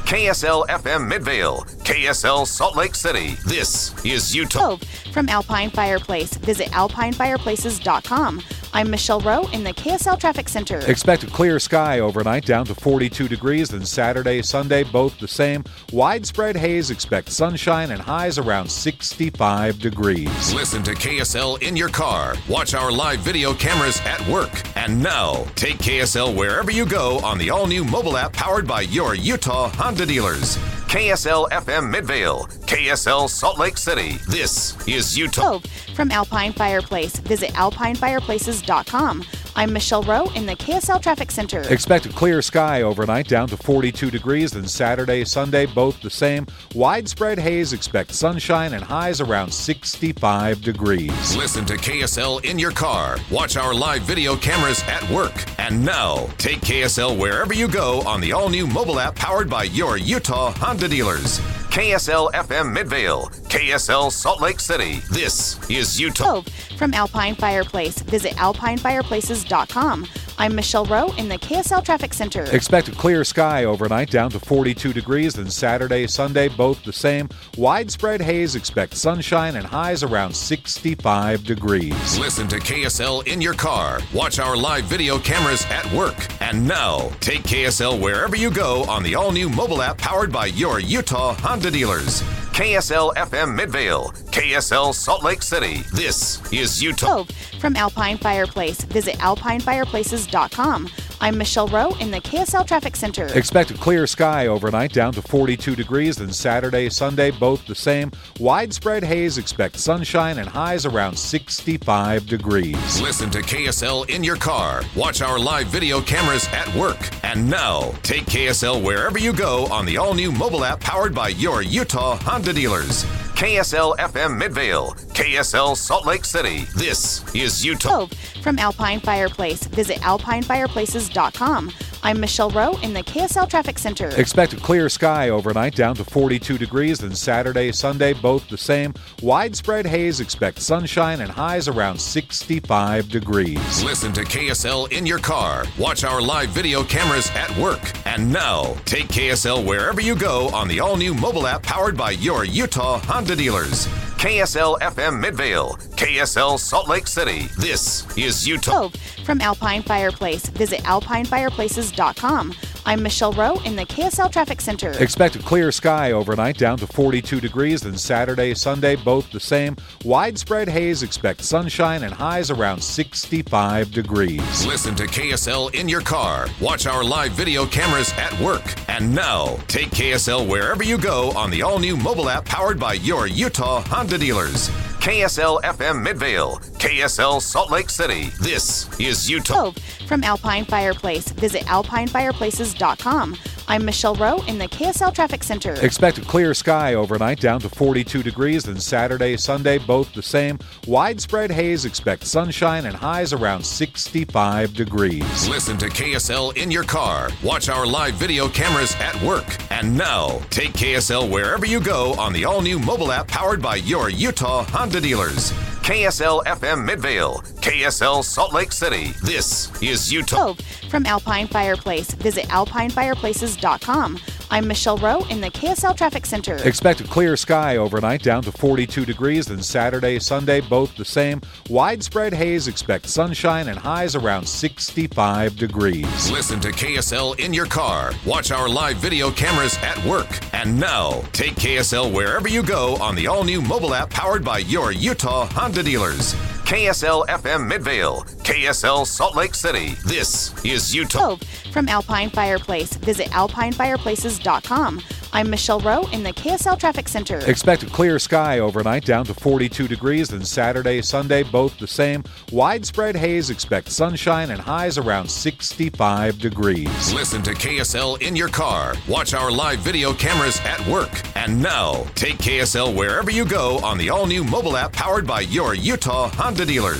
K S L F M Midvale, K S L Salt Lake City. This is Utah. From Alpine Fireplace, visit alpine fireplaces dot com. I'm Michelle Rowe in the K S L Traffic Center. Expect a clear sky overnight down to forty-two degrees, then Saturday, Sunday, both the same. Widespread haze, expect sunshine and highs around sixty-five degrees. Listen to K S L in your car. Watch our live video cameras at work. And now, take K S L wherever you go on the all-new mobile app powered by your Utah Honda dealers. K S L F M Midvale, K S L Salt Lake City. This is Utah. From Alpine Fireplace, visit alpine fireplaces dot com. I'm Michelle Rowe in the K S L Traffic Center. Expect a clear sky overnight down to forty-two degrees, then Saturday, Sunday, both the same. Widespread haze, expect sunshine and highs around sixty-five degrees. Listen to K S L in your car. Watch our live video cameras at work. And now, take K S L wherever you go on the all-new mobile app powered by your Utah Honda dealers. K S L F M Midvale, K S L Salt Lake City. This is Utah. From Alpine Fireplace, visit alpine fireplaces dot com. I'm Michelle Rowe in the K S L Traffic Center. Expect a clear sky overnight down to forty-two degrees, then Saturday, Sunday, both the same. Widespread haze, expect sunshine and highs around sixty-five degrees. Listen to K S L in your car. Watch our live video cameras at work. And now, take K S L wherever you go on the all-new mobile app powered by your Utah Honda dealers. K S L F M Midvale, K S L Salt Lake City. This is Utah. From Alpine Fireplace, visit alpine fireplaces dot com. I'm Michelle Rowe in the K S L Traffic Center. Expect a clear sky overnight down to forty-two degrees, then Saturday, Sunday, both the same. Widespread haze, expect sunshine and highs around sixty-five degrees. Listen to K S L in your car. Watch our live video cameras at work. And now, take K S L wherever you go on the all-new mobile app powered by your Utah Honda dealers. K S L F M Midvale, K S L Salt Lake City. This is Utah. From Alpine Fireplace, visit alpine fireplaces dot com. I'm Michelle Rowe in the K S L Traffic Center. Expect a clear sky overnight down to forty-two degrees, then Saturday, Sunday, both the same. Widespread haze, expect sunshine and highs around sixty-five degrees. Listen to K S L in your car. Watch our live video cameras at work. And now, take K S L wherever you go on the all-new mobile app powered by your Utah Honda dealers. K S L F M Midvale, K S L Salt Lake City. This is Utah. From Alpine Fireplace, visit alpine fireplaces dot com. I'm Michelle Rowe in the K S L Traffic Center. Expect a clear sky overnight down to forty-two degrees, then Saturday, Sunday, both the same. Widespread haze, expect sunshine and highs around sixty-five degrees. Listen to K S L in your car. Watch our live video cameras at work. And now, take K S L wherever you go on the all-new mobile app powered by your Utah Honda dealers. K S L F M Midvale, K S L Salt Lake City. This is Utah. From Alpine Fireplace, visit alpine fireplaces dot com. I'm Michelle Rowe in the K S L Traffic Center. Expect a clear sky overnight down to forty-two degrees, then Saturday, Sunday, both the same. Widespread haze, expect sunshine and highs around sixty-five degrees. Listen to K S L in your car. Watch our live video cameras at work. And now, take K S L wherever you go on the all-new mobile app powered by your Utah Honda dealers. K S L F M Midvale, K S L Salt Lake City. This is Utah. From Alpine Fireplace, visit alpine fireplaces dot com. I'm Michelle Rowe in the K S L Traffic Center. Expect a clear sky overnight down to forty-two degrees, then Saturday, Sunday, both the same. Widespread haze, expect sunshine and highs around sixty-five degrees. Listen to K S L in your car. Watch our live video cameras at work. And now, take K S L wherever you go on the all-new mobile app powered by your Utah Honda dealers. K S L F M Midvale, K S L Salt Lake City. This is Utah. From Alpine Fireplace, visit alpine fireplaces dot com. I'm Michelle Rowe in the K S L Traffic Center. Expect a clear sky overnight down to forty-two degrees, then Saturday, Sunday, both the same. Widespread haze, expect sunshine and highs around sixty-five degrees. Listen to K S L in your car. Watch our live video cameras at work. And now, take K S L wherever you go on the all-new mobile app powered by your Utah Honda dealers.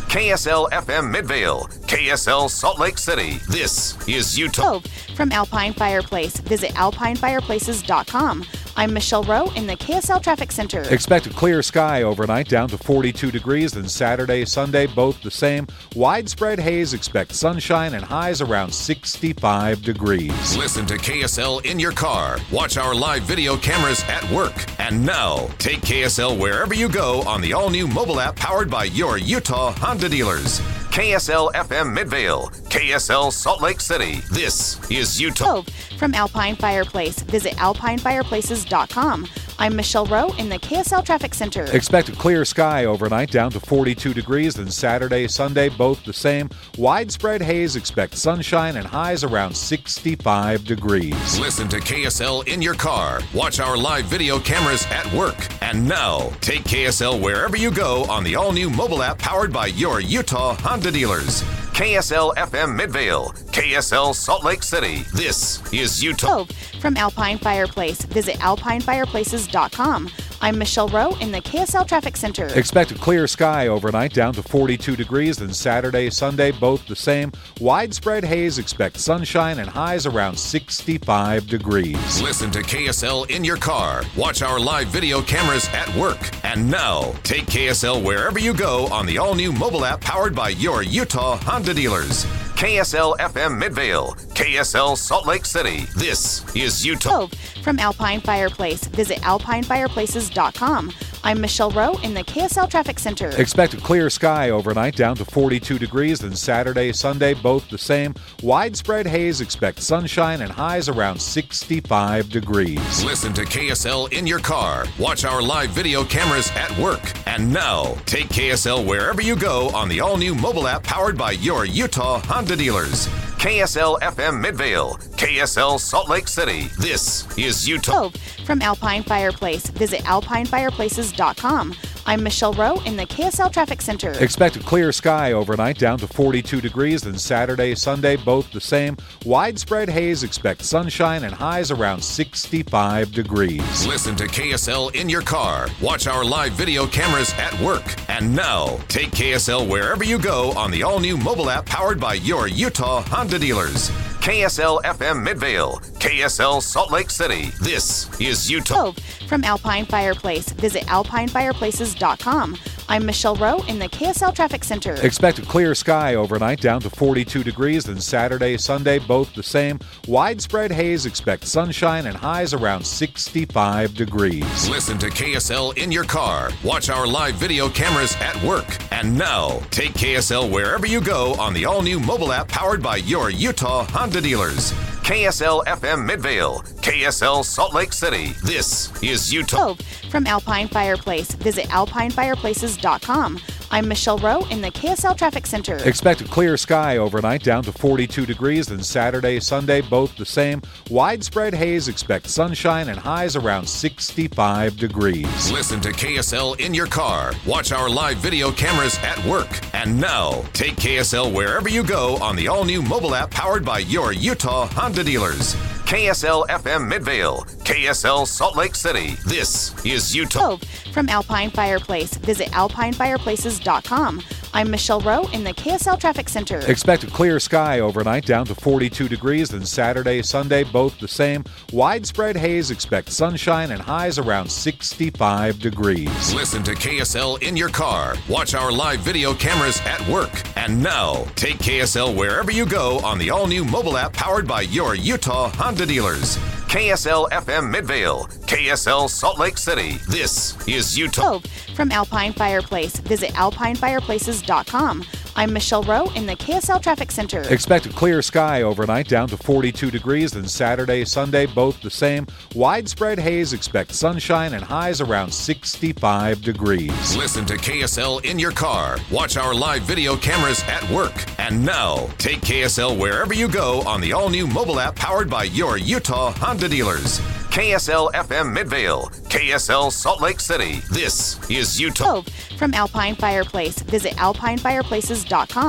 K S L F M Midvale, K S L Salt Lake City. This is Utah. From Alpine Fireplace, visit alpine fireplaces dot com. I'm Michelle Rowe in the K S L Traffic Center. Expect a clear sky overnight down to forty-two degrees, then Saturday, Sunday, both the same. Widespread haze, expect sunshine and highs around sixty-five degrees. Listen to K S L in your car. Watch our live video cameras at work. And now, take K S L wherever you go on the all-new mobile app powered by your Utah Honda dealers. K S L F M Midvale, K S L Salt Lake City. This is Utah. From Alpine Fireplace, visit alpine fireplaces dot com. I'm Michelle Rowe in the K S L Traffic Center. Expect a clear sky overnight down to forty-two degrees, then Saturday, Sunday, both the same. Widespread haze, expect sunshine and highs around sixty-five degrees. Listen to K S L in your car. Watch our live video cameras at work. And now, take K S L wherever you go on the all-new mobile app powered by your Utah Honda dealers. K S L F M Midvale, K S L Salt Lake City. This is Utah. From Alpine Fireplace, visit alpine fireplaces dot com. I'm Michelle Rowe in the K S L Traffic Center. Expect a clear sky overnight down to forty-two degrees, then Saturday, Sunday, both the same. Widespread haze, expect sunshine and highs around sixty-five degrees. Listen to K S L in your car. Watch our live video cameras at work. And now, take K S L wherever you go on the all-new mobile app powered by your Utah Honda dealers. K S L F M Midvale, K S L Salt Lake City. This is Utah. From Alpine Fireplace, visit alpine fireplaces dot com. I'm Michelle Rowe in the K S L Traffic Center. Expect a clear sky overnight down to forty-two degrees, then Saturday, Sunday, both the same. Widespread haze, expect sunshine and highs around sixty-five degrees. Listen to K S L in your car. Watch our live video cameras at work. And now, take K S L wherever you go on the all-new mobile app powered by your Utah Honda dealers. K S L F M Midvale, K S L Salt Lake City. This is Utah. From Alpine Fireplace, visit alpine fireplaces dot com. I'm Michelle Rowe in the K S L Traffic Center. Expect a clear sky overnight down to forty-two degrees, then Saturday, Sunday, both the same. Widespread haze, expect sunshine and highs around sixty-five degrees. Listen to K S L in your car. Watch our live video cameras at work. And now, take K S L wherever you go on the all-new mobile app powered by your Utah Honda dealers. K S L F M Midvale, K S L Salt Lake City. This is Utah. From Alpine Fireplace, visit alpine fireplaces dot com. I'm Michelle Rowe in the K S L Traffic Center. Expect a clear sky overnight down to forty-two degrees, then Saturday, Sunday, both the same. Widespread haze, expect sunshine and highs around sixty-five degrees. Listen to K S L in your car. Watch our live video cameras at work. And now, take K S L wherever you go on the all-new mobile app powered by your Utah Honda dealers. K S L F M Midvale, K S L Salt Lake City. This is Utah. From Alpine Fireplace, visit alpine fireplaces dot com. I'm Michelle Rowe in the K S L Traffic Center. Expect a clear sky overnight down to forty-two degrees, then Saturday, Sunday, both the same. Widespread haze, expect sunshine and highs around sixty-five degrees. Listen to K S L in your car. Watch our live video cameras at work. And now, take K S L wherever you go on the all-new mobile app powered by your Utah Honda dealers. K S L F M Midvale, K S L Salt Lake City. This is Utah. From Alpine Fireplace, visit alpine fireplaces dot com. I'm Michelle Rowe in the K S L Traffic Center. Expect a clear sky overnight down to forty-two degrees, then Saturday, Sunday, both the same. Widespread haze, expect sunshine and highs around sixty-five degrees. Listen to K S L in your car. Watch our live video cameras at work. And now, take K S L wherever you go on the all-new mobile app powered by your Utah Honda dealers. K S L F M Midvale, K S L Salt Lake City. This is Utah. From Alpine Fireplace, visit alpine fireplaces dot com. I'm Michelle Rowe in the K S L Traffic Center. Expect a clear sky overnight down to forty-two degrees, then Saturday, Sunday, both the same. Widespread haze, expect sunshine and highs around sixty-five degrees. Listen to K S L in your car. Watch our live video cameras at work. And now, take K S L wherever you go on the all-new mobile app powered by your Utah Honda dealers. K S L F M Midvale, K S L Salt Lake City. This is Utah. From Alpine Fireplace, visit alpine fireplaces dot com.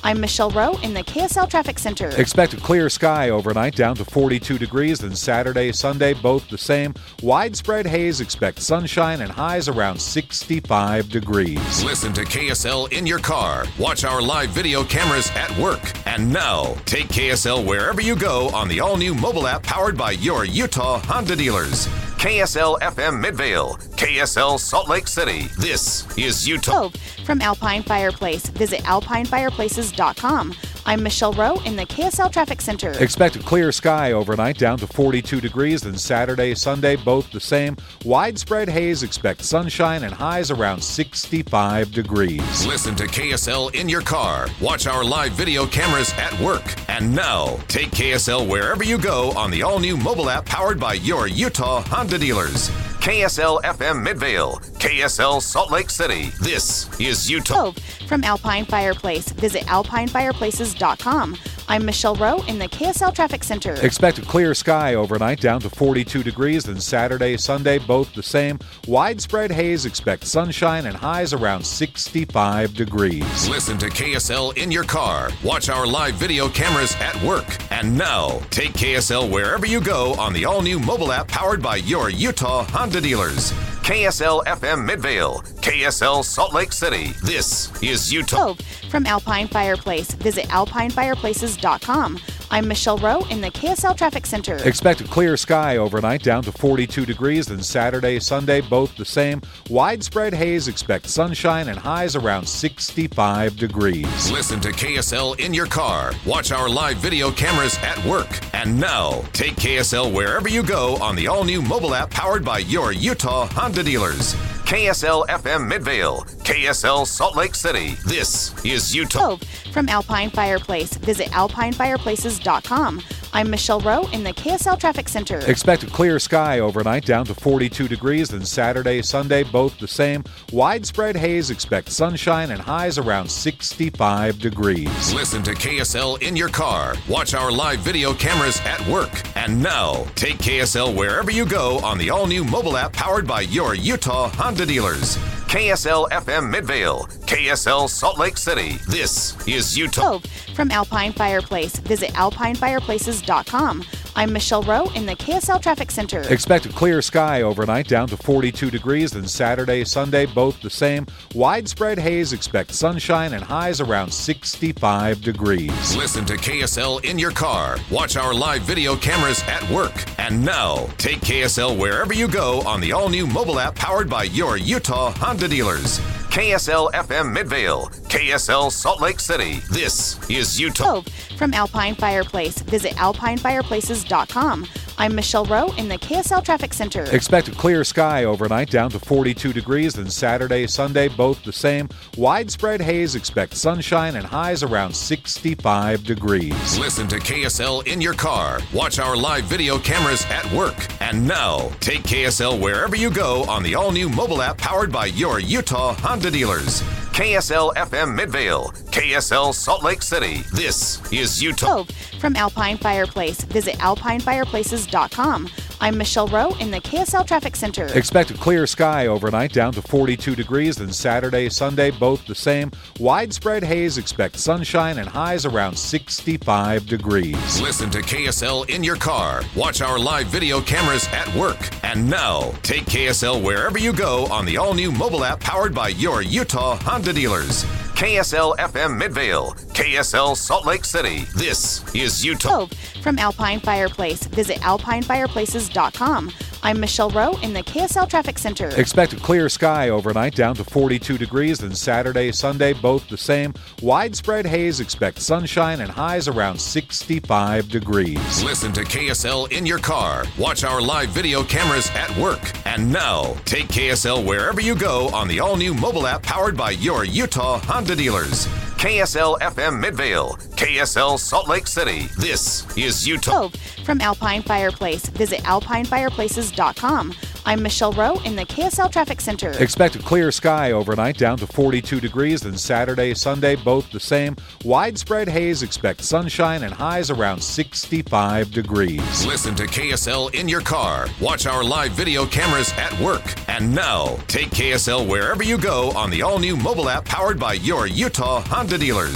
I'm Michelle Rowe in the K S L Traffic Center. Expect a clear sky overnight down to forty-two degrees, then Saturday, Sunday, both the same. Widespread haze, expect sunshine and highs around sixty-five degrees. Listen to K S L in your car. Watch our live video cameras at work. And now, take K S L wherever you go on the all-new mobile app powered by your Utah Honda dealers. K S L F M Midvale, K S L Salt Lake City. This is Utah. From Alpine Fireplace, visit alpine fireplaces dot com. I'm Michelle Rowe in the K S L Traffic Center. Expect a clear sky overnight down to forty-two degrees, then Saturday, Sunday, both the same. Widespread haze, expect sunshine and highs around sixty-five degrees. Listen to K S L in your car. Watch our live video cameras at work. And now, take K S L wherever you go on the all-new mobile app powered by your Utah Honda dealers. K S L F M Midvale, K S L Salt Lake City. This is Utah. From Alpine Fireplace, visit alpine fireplaces dot com. I'm Michelle Rowe in the K S L Traffic Center. Expect a clear sky overnight down to forty-two degrees, then Saturday, Sunday, both the same. Widespread haze, expect sunshine and highs around sixty-five degrees. Listen to K S L in your car. Watch our live video cameras at work. And now, take K S L wherever you go on the all-new mobile app powered by your Utah Honda dealers. K S L F M Midvale, K S L Salt Lake City. This is Utah. From Alpine Fireplace, visit alpine fireplaces dot com. I'm Michelle Rowe in the K S L Traffic Center. Expect a clear sky overnight down to forty-two degrees, then Saturday, Sunday, both the same. Widespread haze, expect sunshine and highs around sixty-five degrees. Listen to K S L in your car. Watch our live video cameras at work. And now, take K S L wherever you go on the all-new mobile app powered by your Utah Honda dealers. K S L F M Midvale, K S L Salt Lake City. This is Utah. From Alpine Fireplace, visit alpine fireplaces dot com. I'm Michelle Rowe in the K S L Traffic Center. Expect a clear sky overnight down to forty-two degrees, then Saturday, Sunday, both the same. Widespread haze, expect sunshine and highs around sixty-five degrees. Listen to K S L in your car. Watch our live video cameras at work. And now, take K S L wherever you go on the all-new mobile app powered by your Utah Honda dealers. K S L F M Midvale, K S L Salt Lake City. This is Utah. From Alpine Fireplace, visit alpine fireplaces dot com. I'm Michelle Rowe in the K S L Traffic Center. Expect a clear sky overnight down to forty-two degrees, then Saturday, Sunday, both the same. Widespread haze, expect sunshine and highs around sixty-five degrees. Listen to K S L in your car. Watch our live video cameras at work. And now, take K S L wherever you go on the all-new mobile app powered by your Utah Honda dealers. K S L F M Midvale, K S L Salt Lake City. This is Utah. From Alpine Fireplace, visit alpine fireplaces dot com. I'm Michelle Rowe in the K S L Traffic Center. Expect a clear sky overnight down to forty-two degrees, then Saturday, Sunday, both the same. Widespread haze, expect sunshine and highs around sixty-five degrees. Listen to K S L in your car. Watch our live video cameras at work. And now, take K S L wherever you go on the all-new mobile app powered by your Utah Honda dealers. K S L F M Midvale, K S L Salt Lake City. This is Utah. From Alpine Fireplace, visit alpine fireplaces dot com. I'm Michelle Rowe in the K S L Traffic Center. Expect a clear sky overnight down to forty-two degrees, then Saturday, Sunday, both the same. Widespread haze, expect sunshine and highs around sixty-five degrees. Listen to K S L in your car. Watch our live video cameras at work. And now, take K S L wherever you go on the all-new mobile app powered by your Utah Honda dealers. K S L F M Midvale, K S L Salt Lake City. This is Utah. From Alpine Fireplace, visit alpine fireplaces dot com. I'm Michelle Rowe in the K S L Traffic Center. Expect a clear sky overnight down to forty-two degrees, then Saturday, Sunday, both the same. Widespread haze, expect sunshine and highs around sixty-five degrees. Listen to K S L in your car. Watch our live video cameras at work. And now, take K S L wherever you go on the all-new mobile app powered by your Utah Honda dealers. K S L F M Midvale, K S L Salt Lake City. This is Utah. From Alpine Fireplace, visit alpine fireplaces dot com. I'm Michelle Rowe in the K S L Traffic Center. Expect a clear sky overnight down to forty-two degrees, then Saturday, Sunday, both the same. Widespread haze, expect sunshine and highs around sixty-five degrees. Listen to K S L in your car. Watch our live video cameras at work. And now, take K S L wherever you go on the all-new mobile app powered by your Utah Honda dealers.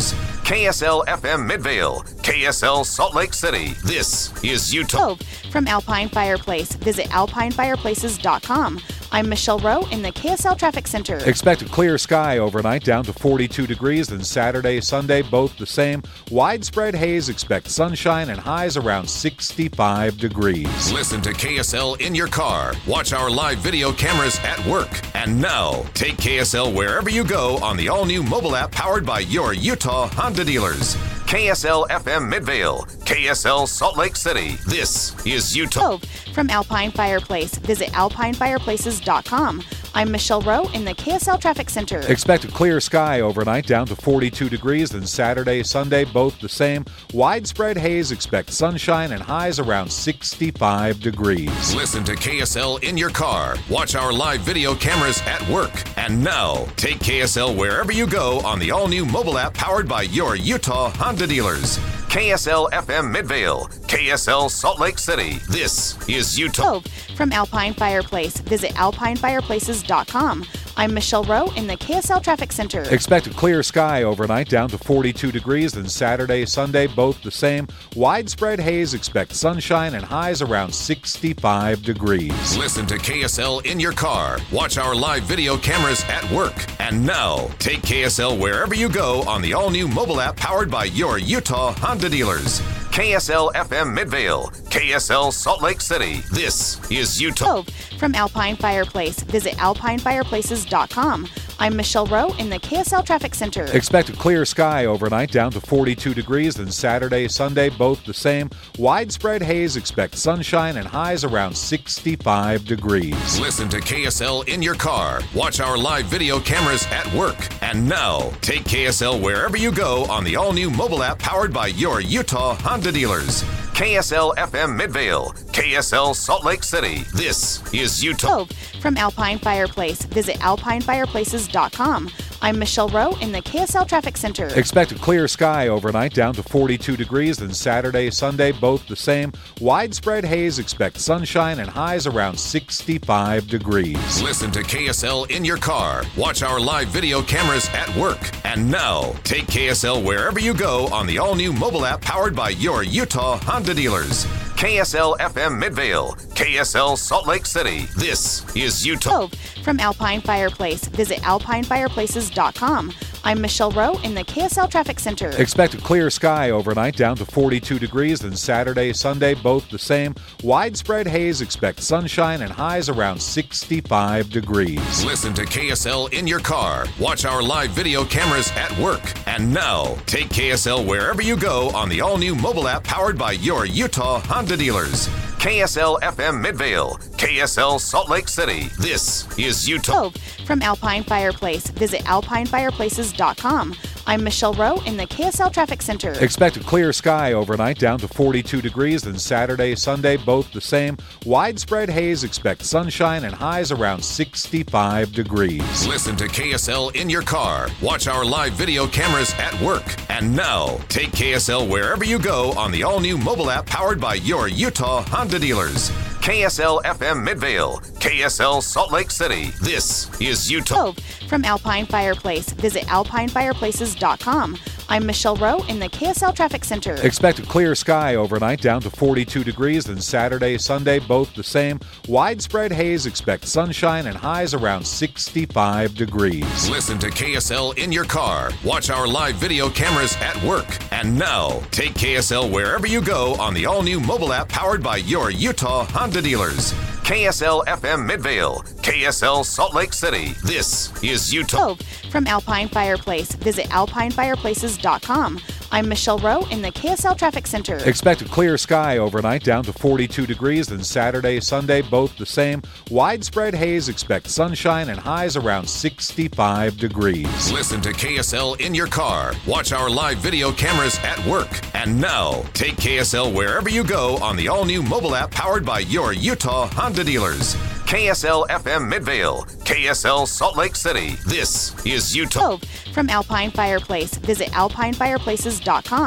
K S L F M Midvale, K S L Salt Lake City. This is Utah. From Alpine Fireplace, visit alpine fireplaces dot com. I'm Michelle Rowe in the K S L Traffic Center. Expect a clear sky overnight down to forty-two degrees, then Saturday, Sunday, both the same. Widespread haze, expect sunshine and highs around sixty-five degrees. Listen to K S L in your car. Watch our live video cameras at work. And now, take K S L wherever you go on the all-new mobile app powered by your Utah Honda dealers. K S L F M Midvale, K S L Salt Lake City. This is Utah. From Alpine Fireplace, visit alpine fireplaces dot com. I'm Michelle Rowe in the K S L Traffic Center. Expect a clear sky overnight down to forty-two degrees, then Saturday, Sunday, both the same. Widespread haze, expect sunshine and highs around sixty-five degrees. Listen to K S L in your car. Watch our live video cameras at work. And now, take K S L wherever you go on the all-new mobile app powered by your Utah Honda dealers. K S L F M Midvale, K S L Salt Lake City. This is Utah. From Alpine Fireplace, visit alpine fireplaces dot com. I'm Michelle Rowe in the K S L Traffic Center. Expect a clear sky overnight down to forty-two degrees, then Saturday, Sunday, both the same. Widespread haze, expect sunshine and highs around sixty-five degrees. Listen to K S L in your car. Watch our live video cameras at work. And now, take K S L wherever you go on the all-new mobile app powered by your Utah Honda dealers. K S L F M Midvale, K S L Salt Lake City. This is Utah. From Alpine Fireplace, visit alpine fireplaces dot com. I'm Michelle Rowe in the K S L Traffic Center. Expect a clear sky overnight down to forty-two degrees, then Saturday, Sunday, both the same. Widespread haze, expect sunshine and highs around sixty-five degrees. Listen to K S L in your car. Watch our live video cameras at work. And now, take K S L wherever you go on the all-new mobile app powered by your Utah Honda dealers. K S L F M Midvale, K S L Salt Lake City. This is Utah. From Alpine Fireplace, visit alpine fireplaces dot com. I'm Michelle Rowe in the K S L Traffic Center. Expect a clear sky overnight down to forty-two degrees, then Saturday, Sunday, both the same. Widespread haze, expect sunshine and highs around sixty-five degrees. Listen to K S L in your car. Watch our live video cameras at work. And now, take K S L wherever you go on the all-new mobile app powered by your Utah Honda dealers. K S L F M Midvale, K S L Salt Lake City. This is Utah. From Alpine Fireplace, visit alpine fireplaces dot com. I'm Michelle Rowe in the K S L Traffic Center. Expect a clear sky overnight down to forty-two degrees, then Saturday, Sunday, both the same. Widespread haze, expect sunshine and highs around sixty-five degrees. Listen to K S L in your car. Watch our live video cameras at work. And now, take K S L wherever you go on the all-new mobile app powered by your Utah Honda dealers. K S L F M Midvale, K S L Salt Lake City. This is Utah. From Alpine Fireplace, visit alpine fireplaces dot com. I'm Michelle Rowe in the K S L Traffic Center. Expect a clear sky overnight down to forty-two degrees, then Saturday, Sunday, both the same. Widespread haze, expect sunshine and highs around sixty-five degrees. Listen to K S L in your car. Watch our live video cameras at work. And now, take K S L wherever you go on the all-new mobile app powered by your Utah Honda dealers. K S L F M Midvale, K S L Salt Lake City. This is Utah. From Alpine Fireplace, visit alpine fireplaces dot com. I'm Michelle Rowe in the K S L Traffic Center. Expect a clear sky overnight down to forty-two degrees, then Saturday, Sunday, both the same. Widespread haze, expect sunshine and highs around sixty-five degrees. Listen to K S L in your car. Watch our live video cameras at work. And now, take K S L wherever you go on the all-new mobile app powered by your Utah Honda dealers. K S L F M Midvale, K S L Salt Lake City. This is Utah. From Alpine Fireplace, visit alpine fireplaces dot com. I'm Michelle Rowe in the K S L Traffic Center. Expect a clear sky overnight down to forty-two degrees, then Saturday, Sunday, both the same. Widespread haze, expect sunshine and highs around sixty-five degrees. Listen to K S L in your car. Watch our live video cameras at work. And now, take K S L wherever you go on the all-new mobile app powered by your Utah Honda dealers. K S L F M Midvale, K S L Salt Lake City. This is Utah. From Alpine Fireplace, visit alpine fireplaces dot com.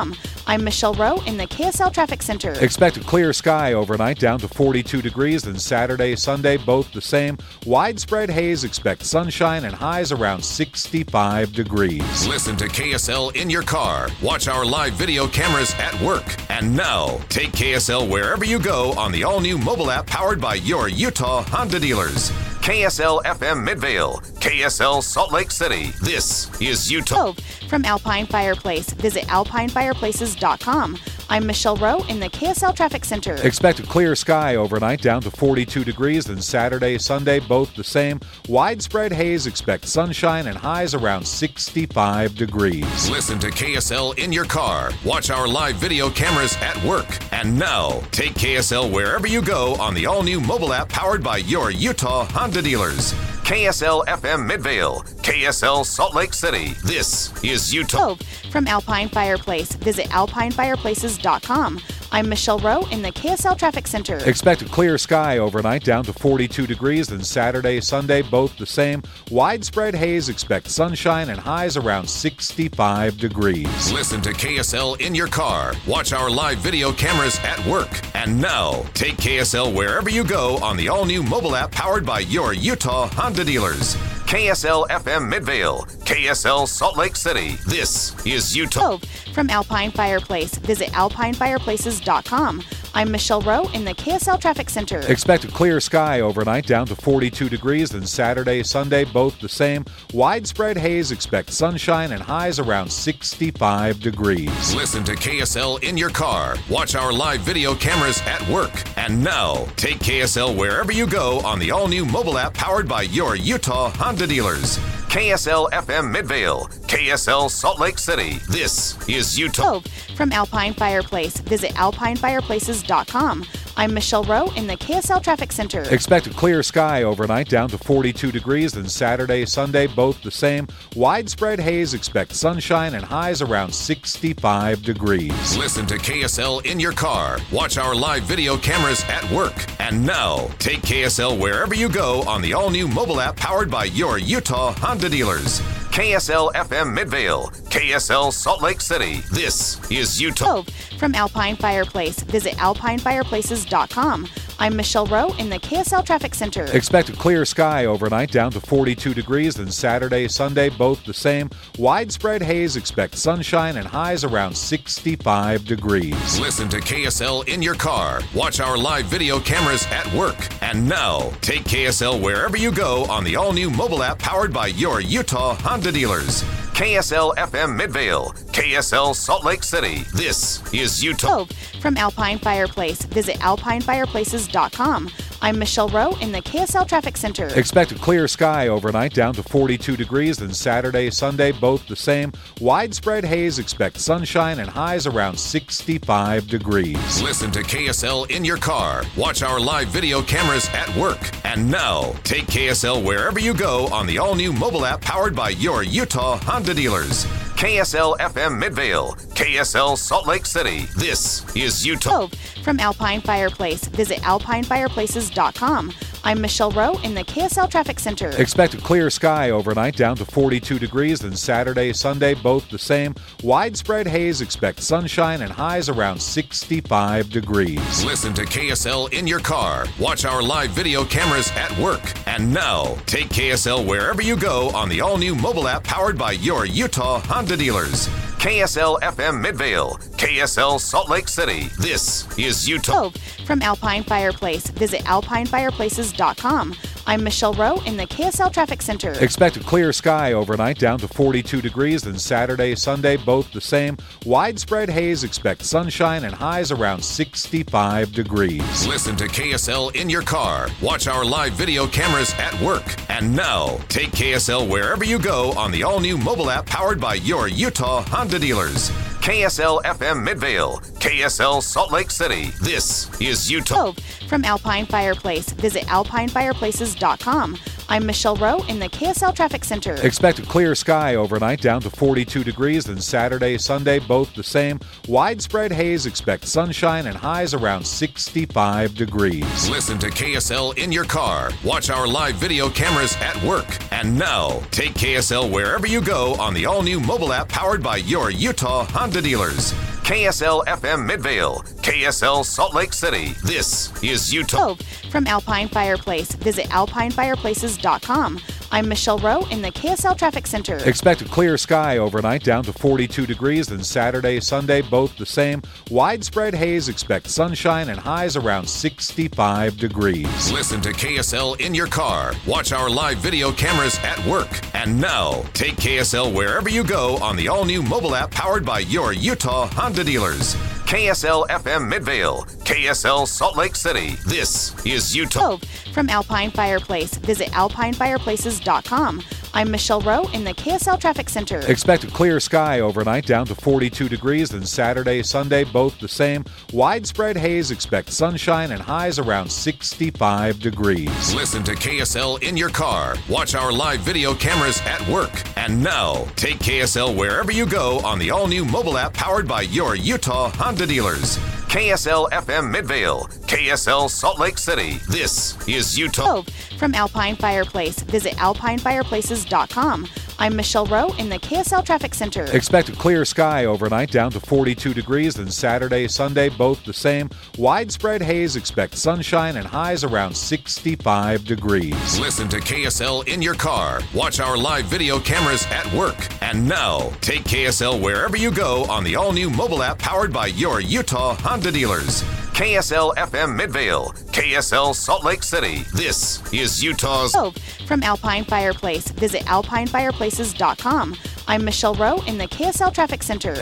I'm Michelle Rowe in the K S L Traffic Center. Expect a clear sky overnight down to forty-two degrees, then Saturday, Sunday, both the same. Widespread haze, expect sunshine and highs around sixty-five degrees. Listen to K S L in your car. Watch our live video cameras at work. And now, take K S L wherever you go on the all-new mobile app powered by your Utah Honda dealers. K S L F M Midvale, K S L Salt Lake City. This is Utah. From Alpine Fireplace, visit alpine fireplaces dot com. I'm Michelle Rowe in the K S L Traffic Center. Expect a clear sky overnight down to forty-two degrees, then Saturday, Sunday, both the same. Widespread haze, expect sunshine and highs around sixty-five degrees. Listen to K S L in your car. Watch our live video cameras at work. And now, take K S L wherever you go on the all-new mobile app powered by your Utah Honda dealers. K S L F M Midvale, K S L Salt Lake City. This is Utah. From Alpine Fireplace, visit alpine fireplaces dot com. I'm Michelle Rowe in the K S L Traffic Center. Expect a clear sky overnight down to forty-two degrees, then Saturday, Sunday, both the same. Widespread haze, expect sunshine and highs around sixty-five degrees. Listen to K S L in your car. Watch our live video cameras at work. And now, take K S L wherever you go on the all-new mobile app powered by your Utah Honda dealers. K S L F M Midvale, K S L Salt Lake City. This is Utah. From Alpine Fireplace, visit alpine fireplaces dot com. I'm Michelle Rowe in the K S L Traffic Center. Expect a clear sky overnight down to forty-two degrees, then Saturday, Sunday, both the same. Widespread haze, expect sunshine and highs around sixty-five degrees. Listen to K S L in your car. Watch our live video cameras at work. And now, take K S L wherever you go on the all-new mobile app powered by your Utah Honda dealers. K S L F M Midvale, K S L Salt Lake City. This is Utah. From Alpine Fireplace, visit alpine fireplaces dot com. I'm Michelle Rowe in the K S L Traffic Center. Expect a clear sky overnight down to forty-two degrees, then Saturday, Sunday, both the same. Widespread haze, expect sunshine and highs around sixty-five degrees. Listen to K S L in your car. Watch our live video cameras at work. And now, take K S L wherever you go on the all-new mobile app powered by your Utah Honda dealers. K S L F M Midvale, K S L Salt Lake City. This is Utah. From Alpine Fireplace, visit alpine fireplaces dot com. I'm Michelle Rowe in the K S L Traffic Center. Expect a clear sky overnight down to forty-two degrees, then Saturday, Sunday, both the same. Widespread haze, expect sunshine and highs around sixty-five degrees. Listen to K S L in your car. Watch our live video cameras at work. And now, take K S L wherever you go on the all-new mobile app powered by your Utah Honda dealers. K S L F M Midvale, K S L Salt Lake City. This is Utah. From Alpine Fireplace, visit alpine fireplaces dot com. I'm Michelle Rowe in the K S L Traffic Center. Expect a clear sky overnight down to forty-two degrees, then Saturday, Sunday, both the same. Widespread haze, expect sunshine and highs around sixty-five degrees. Listen to K S L in your car. Watch our live video cameras at work. And now, take K S L wherever you go on the all-new mobile app powered by your Utah Honda dealers. K S L F M Midvale, K S L Salt Lake City. This is Utah. From Alpine Fireplace, visit alpine fireplaces dot com. I'm Michelle Rowe in the K S L Traffic Center. Expect a clear sky overnight down to forty-two degrees, then Saturday, Sunday, both the same. Widespread haze, expect sunshine and highs around sixty-five degrees. Listen to K S L in your car. Watch our live video cameras at work. And now, take K S L wherever you go on the all-new mobile app powered by your Utah Honda dealers. K S L F M Midvale, K S L Salt Lake City. This is Utah. From Alpine Fireplace, visit alpine fireplaces dot com. I'm Michelle Rowe in the K S L Traffic Center. Expect a clear sky overnight down to forty-two degrees, then Saturday, Sunday, both the same. Widespread haze, expect sunshine and highs around sixty-five degrees. Listen to K S L in your car. Watch our live video cameras at work. And now, take K S L wherever you go on the all-new mobile app powered by your Utah Honda dealers. K S L F M Midvale, K S L Salt Lake City. This is Utah. From Alpine Fireplace, visit alpine fireplaces dot com. I'm Michelle Rowe in the K S L Traffic Center. Expect a clear sky overnight down to forty-two degrees, then Saturday, Sunday, both the same. Widespread haze, expect sunshine and highs around sixty-five degrees. Listen to K S L in your car. Watch our live video cameras at work. And now, take K S L wherever you go on the all-new mobile app powered by your Utah Honda dealers. K S L F M Midvale, K S L Salt Lake City. This is Utah. From Alpine Fireplace, visit alpine fireplaces dot com. I'm Michelle Rowe in the K S L Traffic Center. Expect a clear sky overnight down to forty-two degrees, then Saturday, Sunday, both the same. Widespread haze, expect sunshine and highs around sixty-five degrees. Listen to K S L in your car. Watch our live video cameras at work. And now, take K S L wherever you go on the all-new mobile app powered by your Utah Honda dealers. K S L F M Midvale, K S L Salt Lake City. This is Utah. From Alpine Fireplace, visit alpine fireplaces dot com. I'm Michelle Rowe in the K S L Traffic Center. Expect a clear sky overnight down to forty-two degrees, then Saturday, Sunday, both the same. Widespread haze, expect sunshine and highs around sixty-five degrees. Listen to K S L in your car. Watch our live video cameras at work. And now, take K S L wherever you go on the all-new mobile app powered by your Utah Honda dealers. K S L F M Midvale, K S L Salt Lake City. This is Utah. From Alpine Fireplace, visit alpine fireplaces dot com. I'm Michelle Rowe in the K S L Traffic Center. Expect a clear sky overnight down to forty-two degrees, then Saturday, Sunday, both the same. Widespread haze, expect sunshine and highs around sixty-five degrees. Listen to K S L in your car. Watch our live video cameras at work. And now, take K S L wherever you go on the all-new mobile app powered by your Utah Honda dealers. K S L F M Midvale, K S L Salt Lake City. This is Utah's. From Alpine Fireplace, visit alpine fireplaces dot com. I'm Michelle Rowe in the K S L Traffic Center.